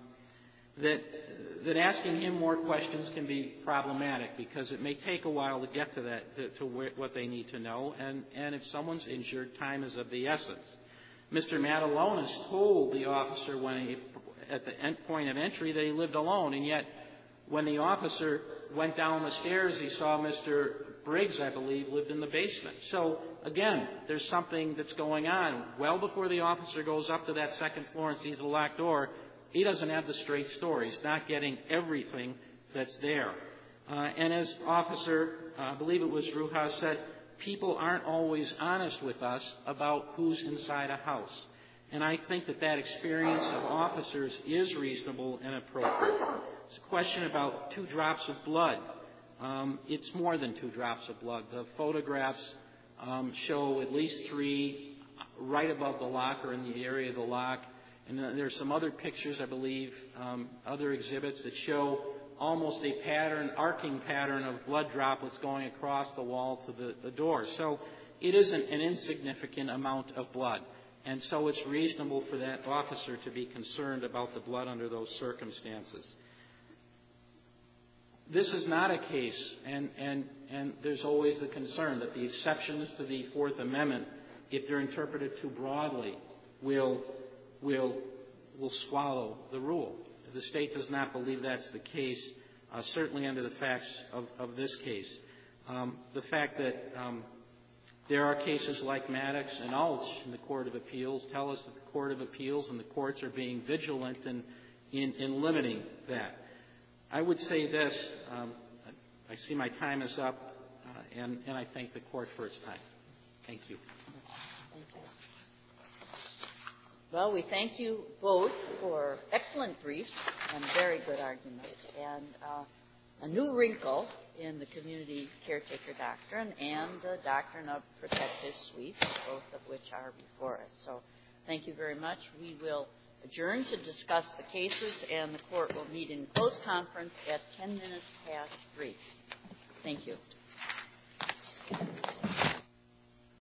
that asking him more questions can be problematic because it may take a while to get to that, to what they need to know, and if someone's injured, time is of the essence. Mr. Matalonis told the officer at the point of entry that he lived alone, and yet when the officer went down the stairs, he saw Mr. Briggs, I believe, lived in the basement. So, again, there's something that's going on. Well before the officer goes up to that second floor and sees the locked door, he doesn't have the straight story. He's not getting everything that's there. And as Officer, I believe it was Rujas said, people aren't always honest with us about who's inside a house. And I think that experience of officers is reasonable and appropriate. It's a question about 2 drops of blood. It's more than 2 drops of blood. The photographs show at least 3 right above the lock or in the area of the lock. And there's some other pictures, I believe, other exhibits that show almost a arcing pattern of blood droplets going across the wall to the door. So it isn't an insignificant amount of blood. And so it's reasonable for that officer to be concerned about the blood under those circumstances. This is not a case, and there's always the concern that the exceptions to the Fourth Amendment, if they're interpreted too broadly, will swallow the rule. The state does not believe that's the case, certainly under the facts of this case. The fact that there are cases like Maddox and Ulch in the Court of Appeals tell us that the Court of Appeals and the courts are being vigilant in limiting that. I would say this. I see my time is up, and I thank the Court for its time. Thank you. Thank you. Well, we thank you both for excellent briefs and very good arguments, and a new wrinkle in the community caretaker doctrine and the doctrine of protective sweep, both of which are before us. So thank you very much. We will adjourn to discuss the cases, and the Court will meet in closed conference at 10 minutes past 3. Thank you.